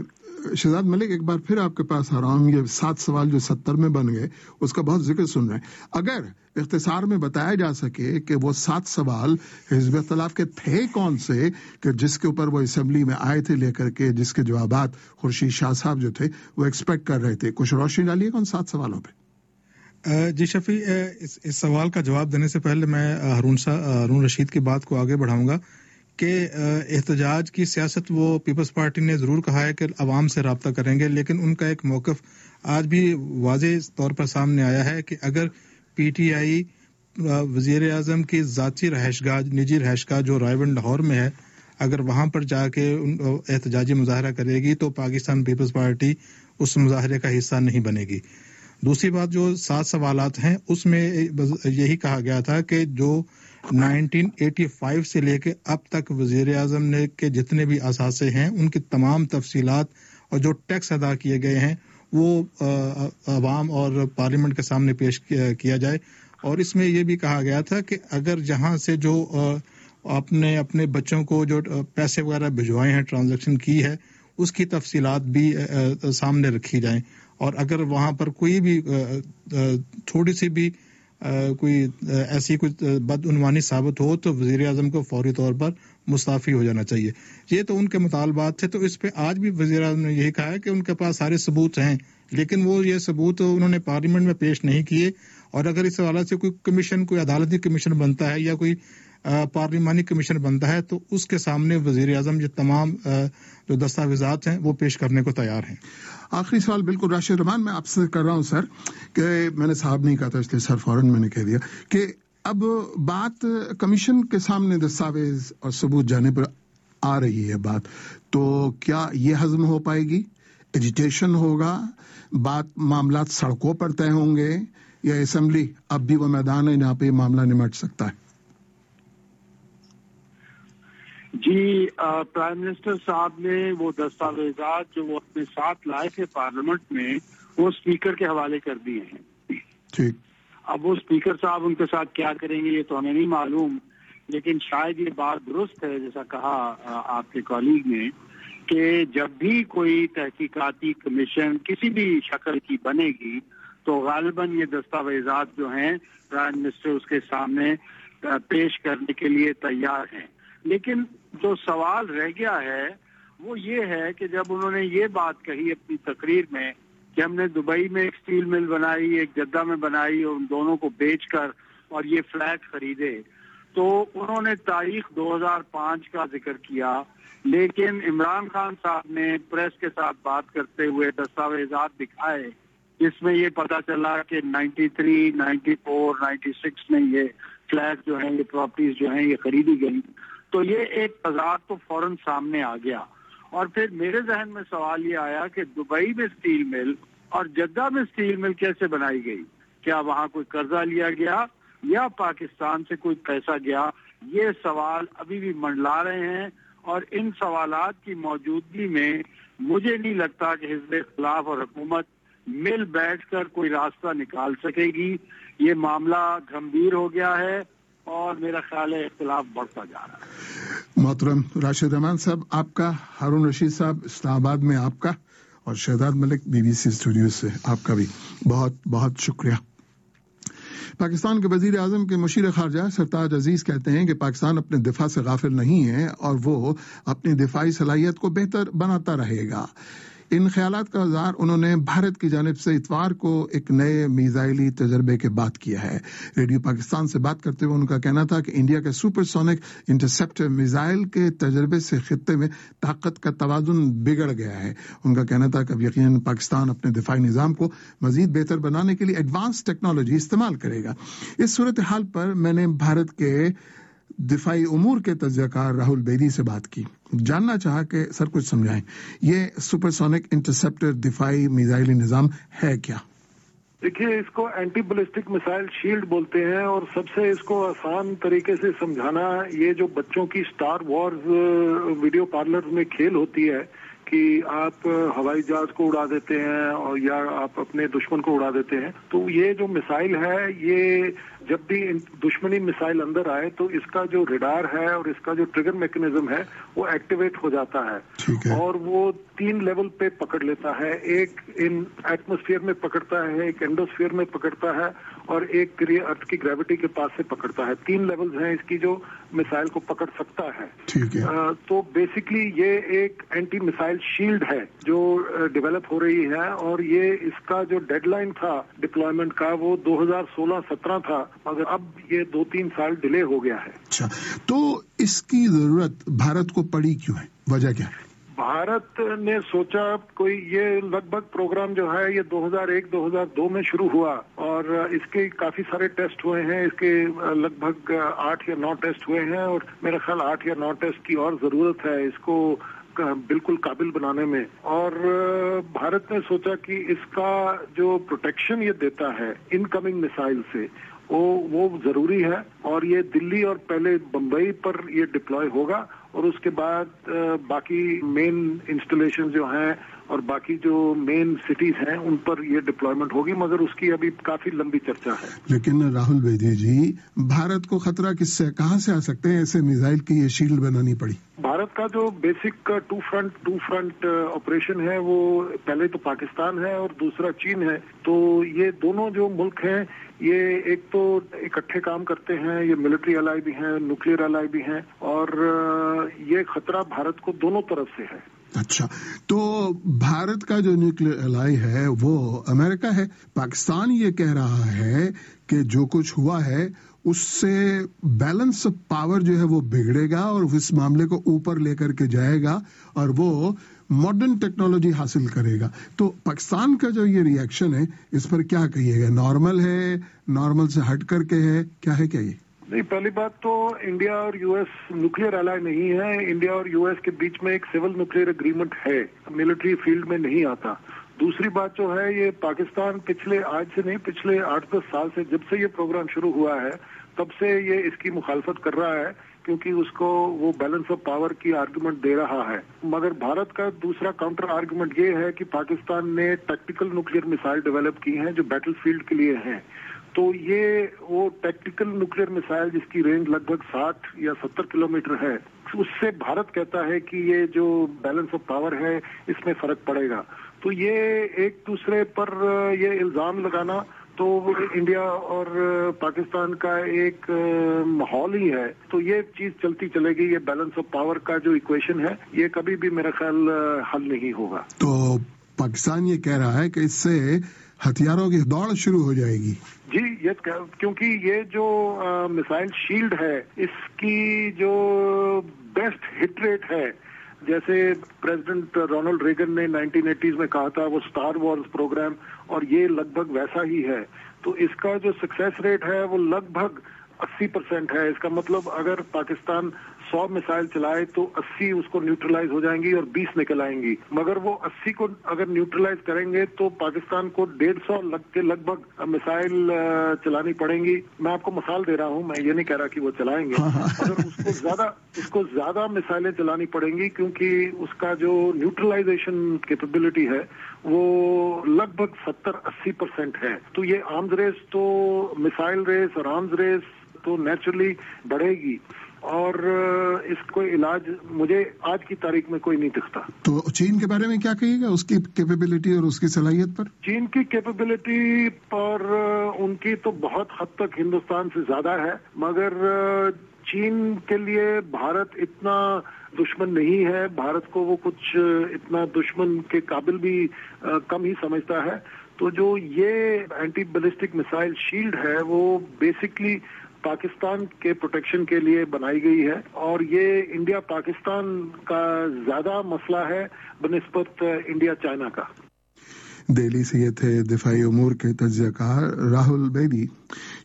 शहजाद मलिक, एक बार फिर आपके पास आ रहा हूँ। ये 7 सवाल जो 70 में बन गए उसका बहुत जिक्र सुन रहे हैं। अगर इख्तिसार में बताया जा सके कि वो 7 सवाल हिज़्ब इख्तिलाफ के थे कौन से, कि जिसके ऊपर वो असेंबली में आए थे लेकर के, जिसके जवाबात खुर्शीद शाह साहब जो थे वो एक्सपेक्ट कर रहे थे, कुछ रोशनी डालिएगा उन 7 सवालों पे। जी शफी, इस सवाल का जवाब देने से पहले मैं हारून रशीद की बात को आगे बढ़ाऊंगा कि एहतजाज की सियासत वो पीपल्स पार्टी ने ज़रूर कहा है कि अवाम से रब्ता करेंगे, लेकिन उनका एक मौक़िफ़ आज भी वाज़ेह तौर पर सामने आया है कि अगर PTI वज़ीर आज़म की ज़ाती रहायशगाह, निजी रहायशगाह जो रायबंद लाहौर में है, अगर वहाँ पर जाके एहतजाजी मुज़ाहरा करेगी तो पाकिस्तान पीपल्स पार्टी उस मुज़ाहरे का हिस्सा नहीं बनेगी। दूसरी बात, जो 7 सवालात हैं उसमें यही कहा गया था कि जो 1985 से लेके अब तक वज़ीर आज़म ने के जितने भी असासे हैं उनकी तमाम तफसीलात और जो टैक्स अदा किए गए हैं वो अवाम और पार्लियामेंट के सामने पेश किया जाए। और इसमें ये भी कहा गया था कि अगर जहाँ से जो अपने बच्चों को जो पैसे वगैरह भिजवाए हैं, ट्रांजैक्शन की है, उसकी तफसीलात भी सामने रखी जाएं। और अगर वहाँ पर कोई भी थोड़ी सी भी कोई ऐसी कुछ बदउनवानी साबित हो तो वज़ीर आज़म को फौरी तौर पर मुस्ताफ़ी हो जाना चाहिए। ये तो उनके मुतालबात थे। तो इस पे आज भी वज़ीर आज़म ने यही कहा है कि उनके पास सारे सबूत हैं, लेकिन वो ये सबूत उन्होंने पार्लियामेंट में पेश नहीं किए। और अगर इस हवाले से कोई कमीशन, कोई अदालती कमीशन बनता है या कोई पार्लिमानी कमीशन बनता है तो उसके सामने वज़ीर आज़म ये तमाम जो दस्तावेज़ात हैं वो पेश करने को तैयार हैं। आखिरी सवाल बिल्कुल राशिद रहमान मैं आपसे कर रहा हूँ सर, कि मैंने साहब नहीं कहा था इसलिए सर फौरन मैंने कह दिया कि अब बात कमीशन के सामने दस्तावेज और सबूत जाने पर आ रही है बात, तो क्या ये हजम हो पाएगी? एजिटेशन होगा, बात मामला सड़कों पर तय होंगे, या असेंबली अब भी वो मैदान है जहाँ पे मामला निमट सकता है? जी, प्राइम मिनिस्टर साहब ने वो दस्तावेजात जो वो अपने साथ लाए थे पार्लियामेंट में, वो स्पीकर के हवाले कर दिए हैं। ठीक। अब वो स्पीकर साहब उनके साथ क्या करेंगे ये तो हमें नहीं मालूम, लेकिन शायद ये बात दुरुस्त है जैसा कहा आपके कॉलीग ने कि जब भी कोई तहकीकाती कमीशन किसी भी शक्ल की बनेगी तो गालिबन ये दस्तावेजात जो हैं प्राइम मिनिस्टर उसके सामने पेश करने के लिए तैयार हैं। लेकिन जो सवाल रह गया है वो ये है कि जब उन्होंने ये बात कही अपनी तकरीर में कि हमने दुबई में एक स्टील मिल बनाई, एक जद्दा में बनाई और उन दोनों को बेचकर और ये फ्लैट खरीदे, तो उन्होंने तारीख 2005 का जिक्र किया। लेकिन इमरान खान साहब ने प्रेस के साथ बात करते हुए दस्तावेजात दिखाए, इसमें ये पता चला कि 93, 94, 96 में ये फ्लैट जो है, ये प्रॉपर्टीज जो हैं ये खरीदी गई। तो ये एक तजाद तो फौरन सामने आ गया। और फिर मेरे जहन में सवाल ये आया कि दुबई में स्टील मिल और जद्दा में स्टील मिल कैसे बनाई गई? क्या वहाँ कोई कर्जा लिया गया या पाकिस्तान से कोई पैसा गया? ये सवाल अभी भी मंडला रहे हैं और इन सवालात की मौजूदगी में मुझे नहीं लगता कि हिज़्ब इख्तिलाफ और हुकूमत मिल बैठकर कोई रास्ता निकाल सकेगी। ये मामला गंभीर हो गया है और मेरा ख्याल है इख्तिलाफ बढ़ता जा रहा है। मोहतरम राशिद रहमान साहब आपका, हारून रशीद साहब इस्लामाबाद में आपका, और शहजाद मलिक BBC स्टूडियो से आपका भी बहुत बहुत शुक्रिया। पाकिस्तान के वजीर आजम के मुशीर खारजा सरताज अजीज कहते हैं कि पाकिस्तान अपने दिफा से गाफिल नहीं है और वो अपनी दिफाई सलाहियत को बेहतर बनाता रहेगा। इन ख्यालात का इज़हार उन्होंने भारत की जानिब से इतवार को एक नए मीज़ाइली तजर्बे के बाद किया है। रेडियो पाकिस्तान से बात करते हुए उनका कहना था कि इंडिया के सुपरसोनिक इंटरसेप्टर मिसाइल के तजर्बे से खित्ते में ताकत का तवाज़ुन बिगड़ गया है। उनका कहना था कि अब यकीनन पाकिस्तान अपने दिफाई निज़ाम को मज़ीद बेहतर बनाने के लिए एडवांस टेक्नोलॉजी इस्तेमाल करेगा। इस सूरत हाल पर मैंने भारत के दिफाई उमूर के तज्ज़ियाकार राहुल बेदी से बात की, जानना चाहा कि सर कुछ समझाएं, ये सुपरसोनिक इंटरसेप्टर दिफाई मिसाइली निज़ाम है क्या? देखिए, इसको एंटी बैलिस्टिक मिसाइल शील्ड बोलते हैं और सबसे इसको आसान तरीके से समझाना, ये जो बच्चों की स्टार वॉर्स वीडियो पार्लर में खेल होती है, کہ آپ ہوائی جہاز کو اڑا دیتے ہیں اور یا آپ اپنے دشمن کو اڑا دیتے ہیں. تو یہ جو میسائل ہے یہ جب بھی دشمنی میسائل اندر آئے تو اس کا جو ریڈار ہے اور اس کا جو ٹریگر میکنزم ہے وہ ایکٹیویٹ ہو جاتا ہے اور وہ 3 لیول پہ پکڑ لیتا ہے. ایک ان ایٹماسفیئر میں پکڑتا ہے, ایک اینڈوسفیئر میں پکڑتا ہے اور ایک ارتھ کی گریوٹی کے پاس سے پکڑتا ہے. 3 لیولز ہیں اس کی جو میسائل کو پکڑ سکتا ہے. تو بیسکلی یہ ایک اینٹی میسائل شیلڈ ہے جو ڈیولپ ہو رہی ہے اور یہ اس کا جو ڈیڈ لائن تھا ڈپلائمنٹ کا وہ 2016-17 تھا, مگر اب یہ 2-3 سال ڈیلے ہو گیا ہے. اچھا, تو اس کی ضرورت بھارت کو پڑی کیوں ہے, وجہ کیا ہے؟ بھارت نے سوچا کوئی یہ لگ بھگ پروگرام جو ہے یہ 2001-2002 میں شروع ہوا اور اس کے کافی سارے ٹیسٹ ہوئے ہیں. اس کے لگ بھگ 8 یا 9 ٹیسٹ ہوئے ہیں اور میرا خیال 8 یا 9 ٹیسٹ کی اور ضرورت ہے اس کو بالکل قابل بنانے میں. اور بھارت نے سوچا کہ اس کا جو پروٹیکشن یہ دیتا ہے ان کمنگ میسائل سے وہ ضروری ہے اور یہ دلی اور پہلے بمبئی پر یہ ڈپلوائے ہوگا اور اس کے بعد باقی مین انسٹالیشن جو ہیں اور باقی جو مین سٹیز ہیں ان پر یہ ڈپلوائمنٹ ہوگی, مگر اس کی ابھی کافی لمبی چرچا ہے. لیکن راہل بیدی جی, بھارت کو خطرہ کس سے کہاں سے آ سکتے ہیں ایسے میزائل کی یہ شیلڈ بنانی پڑی؟ بھارت کا جو بیسک ٹو فرنٹ آپریشن ہے وہ پہلے تو پاکستان ہے اور دوسرا چین ہے. تو یہ دونوں جو ملک ہیں یہ ایک تو اکٹھے کام کرتے ہیں, یہ ملٹری الائی بھی ہیں, نیوکلیر الائی بھی ہیں اور یہ خطرہ بھارت کو دونوں طرف سے ہے. اچھا, تو بھارت کا جو نیوکلیر الائی ہے وہ امریکہ ہے. پاکستان یہ کہہ رہا ہے کہ جو کچھ ہوا ہے اس سے بیلنس آف پاور جو ہے وہ بگڑے گا اور اس معاملے کو اوپر لے کر کے جائے گا اور وہ ماڈرن ٹیکنالوجی حاصل کرے گا. تو پاکستان کا جو یہ ری ایکشن ہے اس پر کیا کہیے گا؟ نارمل ہے, نارمل سے ہٹ کر کے ہے, کیا ہے کیا یہ؟ نہیں, پہلی بات تو انڈیا اور یو ایس نیوکلیر الائی نہیں ہے. انڈیا اور یو ایس کے بیچ میں ایک سول نیوکلیر اگریمنٹ ہے, ملٹری فیلڈ میں نہیں آتا. دوسری بات جو ہے یہ پاکستان آج سے نہیں پچھلے 8-10 سال سے جب سے یہ پروگرام شروع ہوا ہے تب سے یہ اس کی مخالفت کر رہا ہے کیونکہ اس کو وہ بیلنس آف پاور کی آرگومنٹ دے رہا ہے. مگر بھارت کا دوسرا کاؤنٹر آرگومنٹ یہ ہے کہ پاکستان نے ٹیکٹیکل نیوکلیر میسائل ڈیولپ کی ہیں جو بیٹل فیلڈ کے لیے ہیں. تو یہ وہ ٹیکٹیکل نیوکلیر میسائل جس کی رینج لگ بھگ 60 یا 70 کلومیٹر ہے, اس سے بھارت کہتا ہے کہ یہ جو بیلنس آف پاور ہے اس میں فرق پڑے گا. تو یہ ایک دوسرے پر یہ الزام لگانا تو انڈیا اور پاکستان کا ایک ماحول ہی ہے. تو یہ چیز چلتی چلے گی. یہ بیلنس آف پاور کا جو ایکویشن ہے یہ کبھی بھی میرا خیال حل نہیں ہوگا. تو پاکستان یہ کہہ رہا ہے کہ اس سے ہتھیاروں کی دوڑ شروع ہو جائے گی. جی, کیونکہ یہ جو میسائل شیلڈ ہے اس کی جو بیسٹ ہٹ ریٹ ہے, جیسے پریزیڈنٹ رونلڈ ریگن نے 1980s میں کہا تھا وہ اسٹار وارز پروگرام, اور یہ لگ بھگ ویسا ہی ہے. تو اس کا جو سکسیس ریٹ ہے وہ لگ بھگ 80% ہے. اس کا مطلب اگر پاکستان 100 میسائل چلائے تو 80 اس کو نیوٹرلائز ہو جائیں گی اور 20 نکل آئیں گی. مگر وہ 80 کو اگر نیوٹرلائز کریں گے تو پاکستان کو 150 لگ بھگ میسائل چلانی پڑیں گی. میں آپ کو مثال دے رہا ہوں, میں یہ نہیں کہہ رہا کہ وہ چلائیں گے. اگر اس کو زیادہ میسائلیں چلانی پڑیں گی کیونکہ اس کا جو نیوٹرلائزیشن کیپیبلٹی ہے وہ لگ بھگ 70-80% ہے. تو یہ آرمز ریس تو میسائل ریس اور آرمز ریس تو نیچرلی بڑھے گی اور اس کو علاج مجھے آج کی تاریخ میں کوئی نہیں دکھتا. تو چین کے بارے میں کیا کہیے گا, اس کی کیپیبلٹی اور اس کی صلاحیت پر؟ چین کی کیپیبلٹی پر ان کی تو بہت حد تک ہندوستان سے زیادہ ہے, مگر چین کے لیے بھارت اتنا دشمن نہیں ہے. بھارت کو وہ کچھ اتنا دشمن کے قابل بھی کم ہی سمجھتا ہے. تو جو یہ اینٹی بیلسٹک میسائل شیلڈ ہے وہ بیسکلی پاکستان کے پروٹیکشن کے لیے بنائی گئی ہے اور یہ انڈیا پاکستان کا زیادہ مسئلہ ہے بنسبت انڈیا چائنا کا. دہلی سے یہ تھے دفاعی امور کے تجزیہ کار راہل بیدی.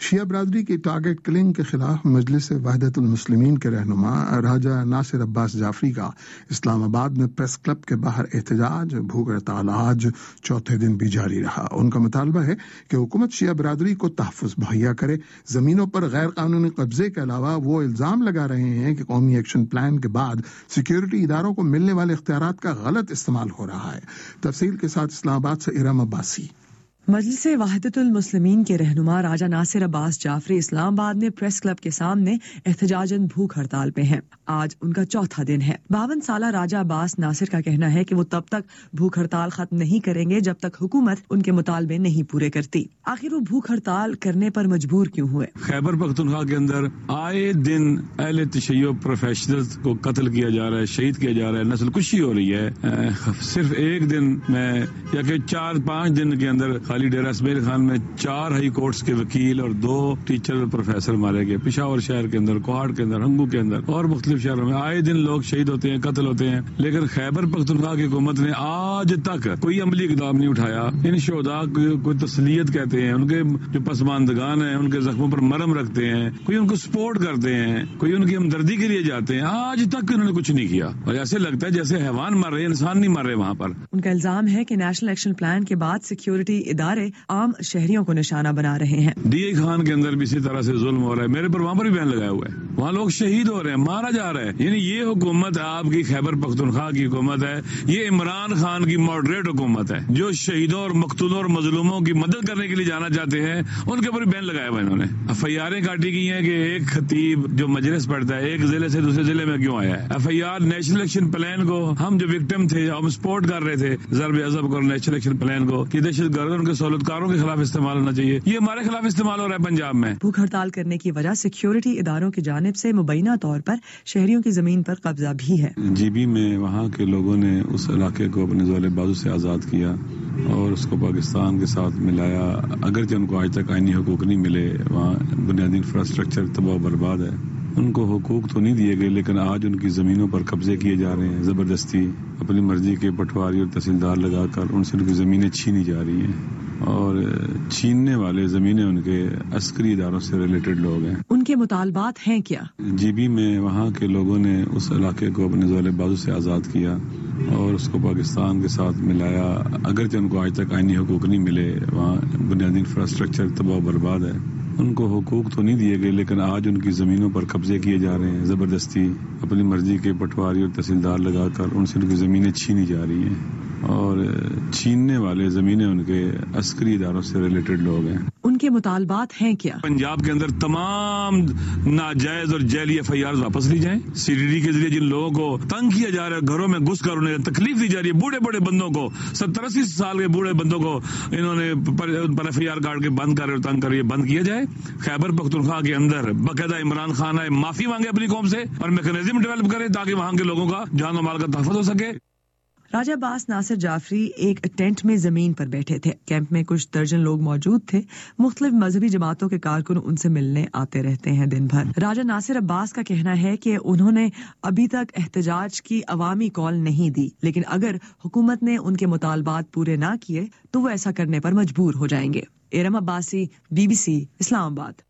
شیعہ برادری کی ٹارگٹ کلنگ کے خلاف مجلس وحدت المسلمین کے رہنما راجہ ناصر عباس جعفری کا اسلام آباد میں پریس کلب کے باہر احتجاج بھوک ہڑتال آج چوتھے دن بھی جاری رہا. ان کا مطالبہ ہے کہ حکومت شیعہ برادری کو تحفظ مہیا کرے. زمینوں پر غیر قانونی قبضے کے علاوہ وہ الزام لگا رہے ہیں کہ قومی ایکشن پلان کے بعد سیکیورٹی اداروں کو ملنے والے اختیارات کا غلط استعمال ہو رہا ہے. تفصیل کے ساتھ اسلام آباد سے ارم عباسی. مجلس وحدت المسلمین کے رہنما راجہ ناصر عباس جعفری اسلام آباد میں پریس کلب کے سامنے احتجاجاً بھوک ہڑتال پہ ہیں. آج ان کا چوتھا دن ہے. 52 سالہ راجہ عباس ناصر کا کہنا ہے کہ وہ تب تک بھوک ہڑتال ختم نہیں کریں گے جب تک حکومت ان کے مطالبے نہیں پورے کرتی. آخر وہ بھوک ہڑتال کرنے پر مجبور کیوں ہوئے؟ خیبر پختونخوا کے اندر آئے دن اہل تشیع پروفیشنلز کو قتل کیا جا رہا ہے، شہید کیا جا رہا ہے، نسل کشی ہو رہی ہے. صرف ایک دن میں یا کہ 4-5 دن کے اندر خالی ڈیرہ اسماعیل خان میں 4 ہائی کورٹس کے وکیل اور 2 ٹیچر اور پروفیسر مارے گئے. پشاور شہر کے اندر، کوہاٹ کے اندر، ہنگو کے اندر اور مختلف شہروں میں آئے دن لوگ شہید ہوتے ہیں، قتل ہوتے ہیں. لیکن خیبر پختونخوا کی حکومت نے آج تک کوئی عملی اقدام نہیں اٹھایا. ان شہداء کو تسلیت کہتے ہیں، ان کے جو پسماندگان ہیں ان کے زخموں پر مرہم رکھتے ہیں، کوئی ان کو سپورٹ کرتے ہیں، کوئی ان کی ہمدردی کے لیے جاتے ہیں. آج تک انہوں نے کچھ نہیں کیا اور ایسے لگتا ہے جیسے حیوان مر رہے ہیں، انسان نہیں مر رہے وہاں پر. ان کا الزام ہے کہ نیشنل ایکشن پلان کے بعد سیکیورٹی ادارے عام شہریوں کو نشانہ بنا رہے ہیں. ڈی اے خان کے اندر بھی اسی طرح سے ظلم ہو رہا ہے. میرے پر وہاں پر بھی بین لگایا ہوا ہے، وہاں لوگ شہید ہو رہے ہیں، مارا جا رہا ہے. یعنی یہ حکومت آپ کی خیبر پختونخوا کی حکومت ہے، یہ عمران خان کی ماڈریٹ حکومت ہے جو شہیدوں اور مقتولوں اور مظلوموں کی مدد کرنے کے لیے جانا چاہتے ہیں. ان کے اوپر بین لگایا ہوا انہوں نے. ایف آئی آریں کاٹی گئی ہیں کہ ایک خطیب جو مجلس پڑھتا ہے ایک ضلع سے دوسرے ضلع میں کیوں آیا ہے. F I R National Action Plan کو ہم جو وکٹم تھے ہم سپورٹ کر رہے تھے ضرب عضب اور نیشنل ایکشن پلان کو کہ دہشت گردوں ان کے سہولتکاروں کے خلاف استعمال ہونا چاہیے. یہ ہمارے خلاف استعمال ہو رہا ہے پنجاب میں. بھوک ہڑتال کرنے کی وجہ سیکیورٹی اداروں کی جانب سے مبینہ طور پر شہریوں کی زمین پر قبضہ بھی ہے. جی بی میں وہاں کے لوگوں نے اس علاقے کو اپنے زول بازو سے آزاد کیا اور اس کو پاکستان کے ساتھ ملایا. اگرچہ ان کو آج تک آئینی حقوق نہیں ملے، وہاں بنیادی انفراسٹرکچر تباہ و برباد ہے، ان کو حقوق تو نہیں دیے گئے لیکن آج ان کی زمینوں پر قبضے کیے جا رہے ہیں زبردستی. اپنی مرضی کے پٹواری اور تحصیلدار لگا کر ان سے ان کی زمینیں چھینی جا رہی ہیں اور چھیننے والے زمینیں ان کے عسکری اداروں سے ریلیٹڈ لوگ ہیں. ان کے مطالبات ہیں کیا؟ جی بی میں وہاں کے لوگوں نے اس علاقے کو اپنے زول بازو سے آزاد کیا اور اس کو پاکستان کے ساتھ ملایا. اگرچہ ان کو آج تک آئینی حقوق نہیں ملے، وہاں بنیادی انفراسٹرکچر تباہ و برباد ہے، ان کو حقوق تو نہیں دیے گئے لیکن آج ان کی زمینوں پر قبضے کیے جا رہے ہیں زبردستی. اپنی مرضی کے پٹواری اور تحصیلدار لگا کر ان سے ان کی زمینیں چھینی جا رہی ہیں اور چھیننے والے زمینیں ان کے عسکری اداروں سے ریلیٹڈ لوگ ہیں. ان کے مطالبات ہیں کیا؟ پنجاب کے اندر تمام ناجائز اور جعلی ایف آئی آر واپس لی جائیں. سی ڈی ڈی کے ذریعے جن لوگوں کو تنگ کیا جا رہا ہے، گھروں میں گھس کر انہیں تکلیف دی جا رہی ہے، بوڑھے بڑے بندوں کو 70-80 سال کے بوڑھے بندوں کو انہوں نے پر ایف آئی آر کاٹ کے بند کر اور تنگ کر یہ بند کیا جائے. خیبر پختونخوا کے اندر باقاعدہ عمران خان آئے معافی مانگے اپنی قوم سے اور میکنزم ڈیولپ کرے تاکہ وہاں کے لوگوں کا جان و مال کا تحفظ ہو سکے. راجہ عباس ناصر جعفری ایک ٹینٹ میں زمین پر بیٹھے تھے. کیمپ میں کچھ درجن لوگ موجود تھے. مختلف مذہبی جماعتوں کے کارکن ان سے ملنے آتے رہتے ہیں دن بھر. راجہ ناصر عباس کا کہنا ہے کہ انہوں نے ابھی تک احتجاج کی عوامی کال نہیں دی، لیکن اگر حکومت نے ان کے مطالبات پورے نہ کیے تو وہ ایسا کرنے پر مجبور ہو جائیں گے. ارم عباسی، BBC اسلام آباد.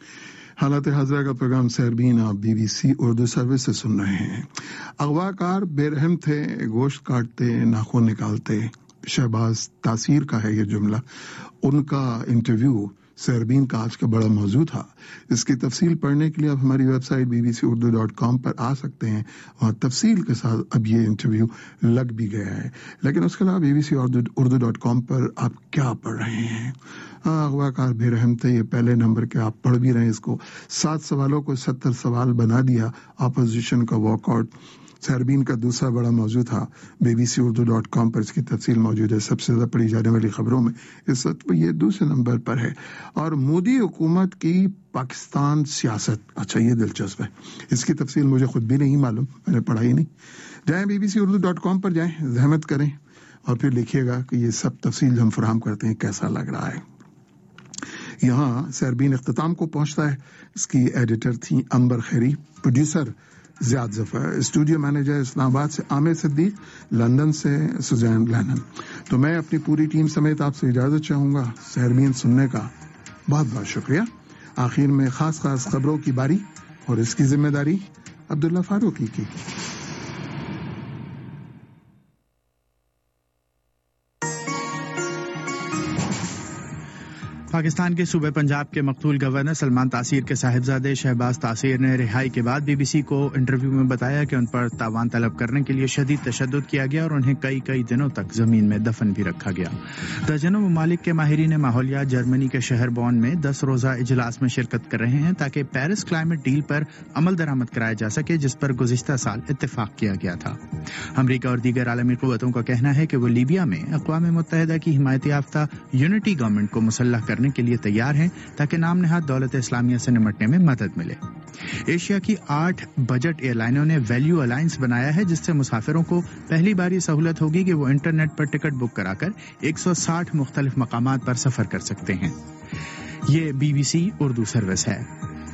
حالات حاضرہ کا پروگرام سہربین آپ BBC اردو سروس سے سن رہے ہیں. اغوا کار بے رحم تھے، گوشت کاٹتے، ناخن نکالتے. شہباز تاثیر کا ہے یہ جملہ. ان کا انٹرویو سہربین کا آج کا بڑا موضوع تھا. اس کی تفصیل پڑھنے کے لیے آپ ہماری ویب سائٹ bbcurdu.com پر آ سکتے ہیں. وہاں تفصیل کے ساتھ اب یہ انٹرویو لگ بھی گیا ہے. لیکن اس کے علاوہ bbcurdu.com پر آپ کیا پڑھ رہے ہیں؟ اغوا کار بے رحم تھے، یہ پہلے نمبر کے آپ پڑھ بھی رہے ہیں. اس کو 7 سوالوں کو 70 سوال بنا دیا. اپوزیشن کا واک آؤٹ سہربین کا دوسرا بڑا موضوع تھا. bbcurdu.com پر اس کی تفصیل موجود ہے. سب سے زیادہ پڑھی جانے والی خبروں میں اس وقت یہ دوسرے نمبر پر ہے. اور مودی حکومت کی پاکستان سیاست، اچھا یہ دلچسپ ہے. اس کی تفصیل مجھے خود بھی نہیں معلوم، میں نے پڑھا ہی نہیں. جائیں bbcurdu.com پر جائیں، زحمت کریں اور پھر لکھیے گا کہ یہ سب تفصیل ہم فراہم کرتے ہیں کیسا لگ رہا ہے. یہاں سہربین اختتام کو پہنچتا ہے. اس کی ایڈیٹر تھی امبر خیری، پروڈیوسر زیاد ظفر، اسٹوڈیو مینیجر اسلام آباد سے عامر صدیق، لندن سے سوزین لینن. تو میں اپنی پوری ٹیم سمیت آپ سے اجازت چاہوں گا. سہربین سننے کا بہت بہت شکریہ. آخر میں خاص خبروں کی باری اور اس کی ذمہ داری عبداللہ فاروقی کی۔ پاکستان کے صوبے پنجاب کے مقتول گورنر سلمان تاثیر کے صاحبزادے شہباز تاثیر نے رہائی کے بعد بی بی سی کو انٹرویو میں بتایا کہ ان پر تاوان طلب کرنے کے لیے شدید تشدد کیا گیا اور انہیں کئی دنوں تک زمین میں دفن بھی رکھا گیا۔ درجنوں ممالک کے ماہرین ماحولیات جرمنی کے شہر بون میں 10 روزہ اجلاس میں شرکت کر رہے ہیں تاکہ پیرس کلائمیٹ ڈیل پر عمل درآمد کرایا جا سکے جس پر گزشتہ سال اتفاق کیا گیا تھا۔ امریکہ اور دیگر عالمی قوتوں کا کہنا ہے کہ وہ لیبیا میں اقوام متحدہ کی حمایت یافتہ یونٹی گورنمنٹ کو مسلح کرنے کے لیے تیار ہیں تاکہ نام نہاد دولت اسلامیہ سے نمٹنے میں مدد ملے۔ ایشیا کی 8 بجٹ ایئر لائنوں نے ویلیو الائنس بنایا ہے جس سے مسافروں کو پہلی بار یہ سہولت ہوگی کہ وہ انٹرنیٹ پر ٹکٹ بک کرا کر 160 مختلف مقامات پر سفر کر سکتے ہیں۔ یہ BBC اردو سروس ہے۔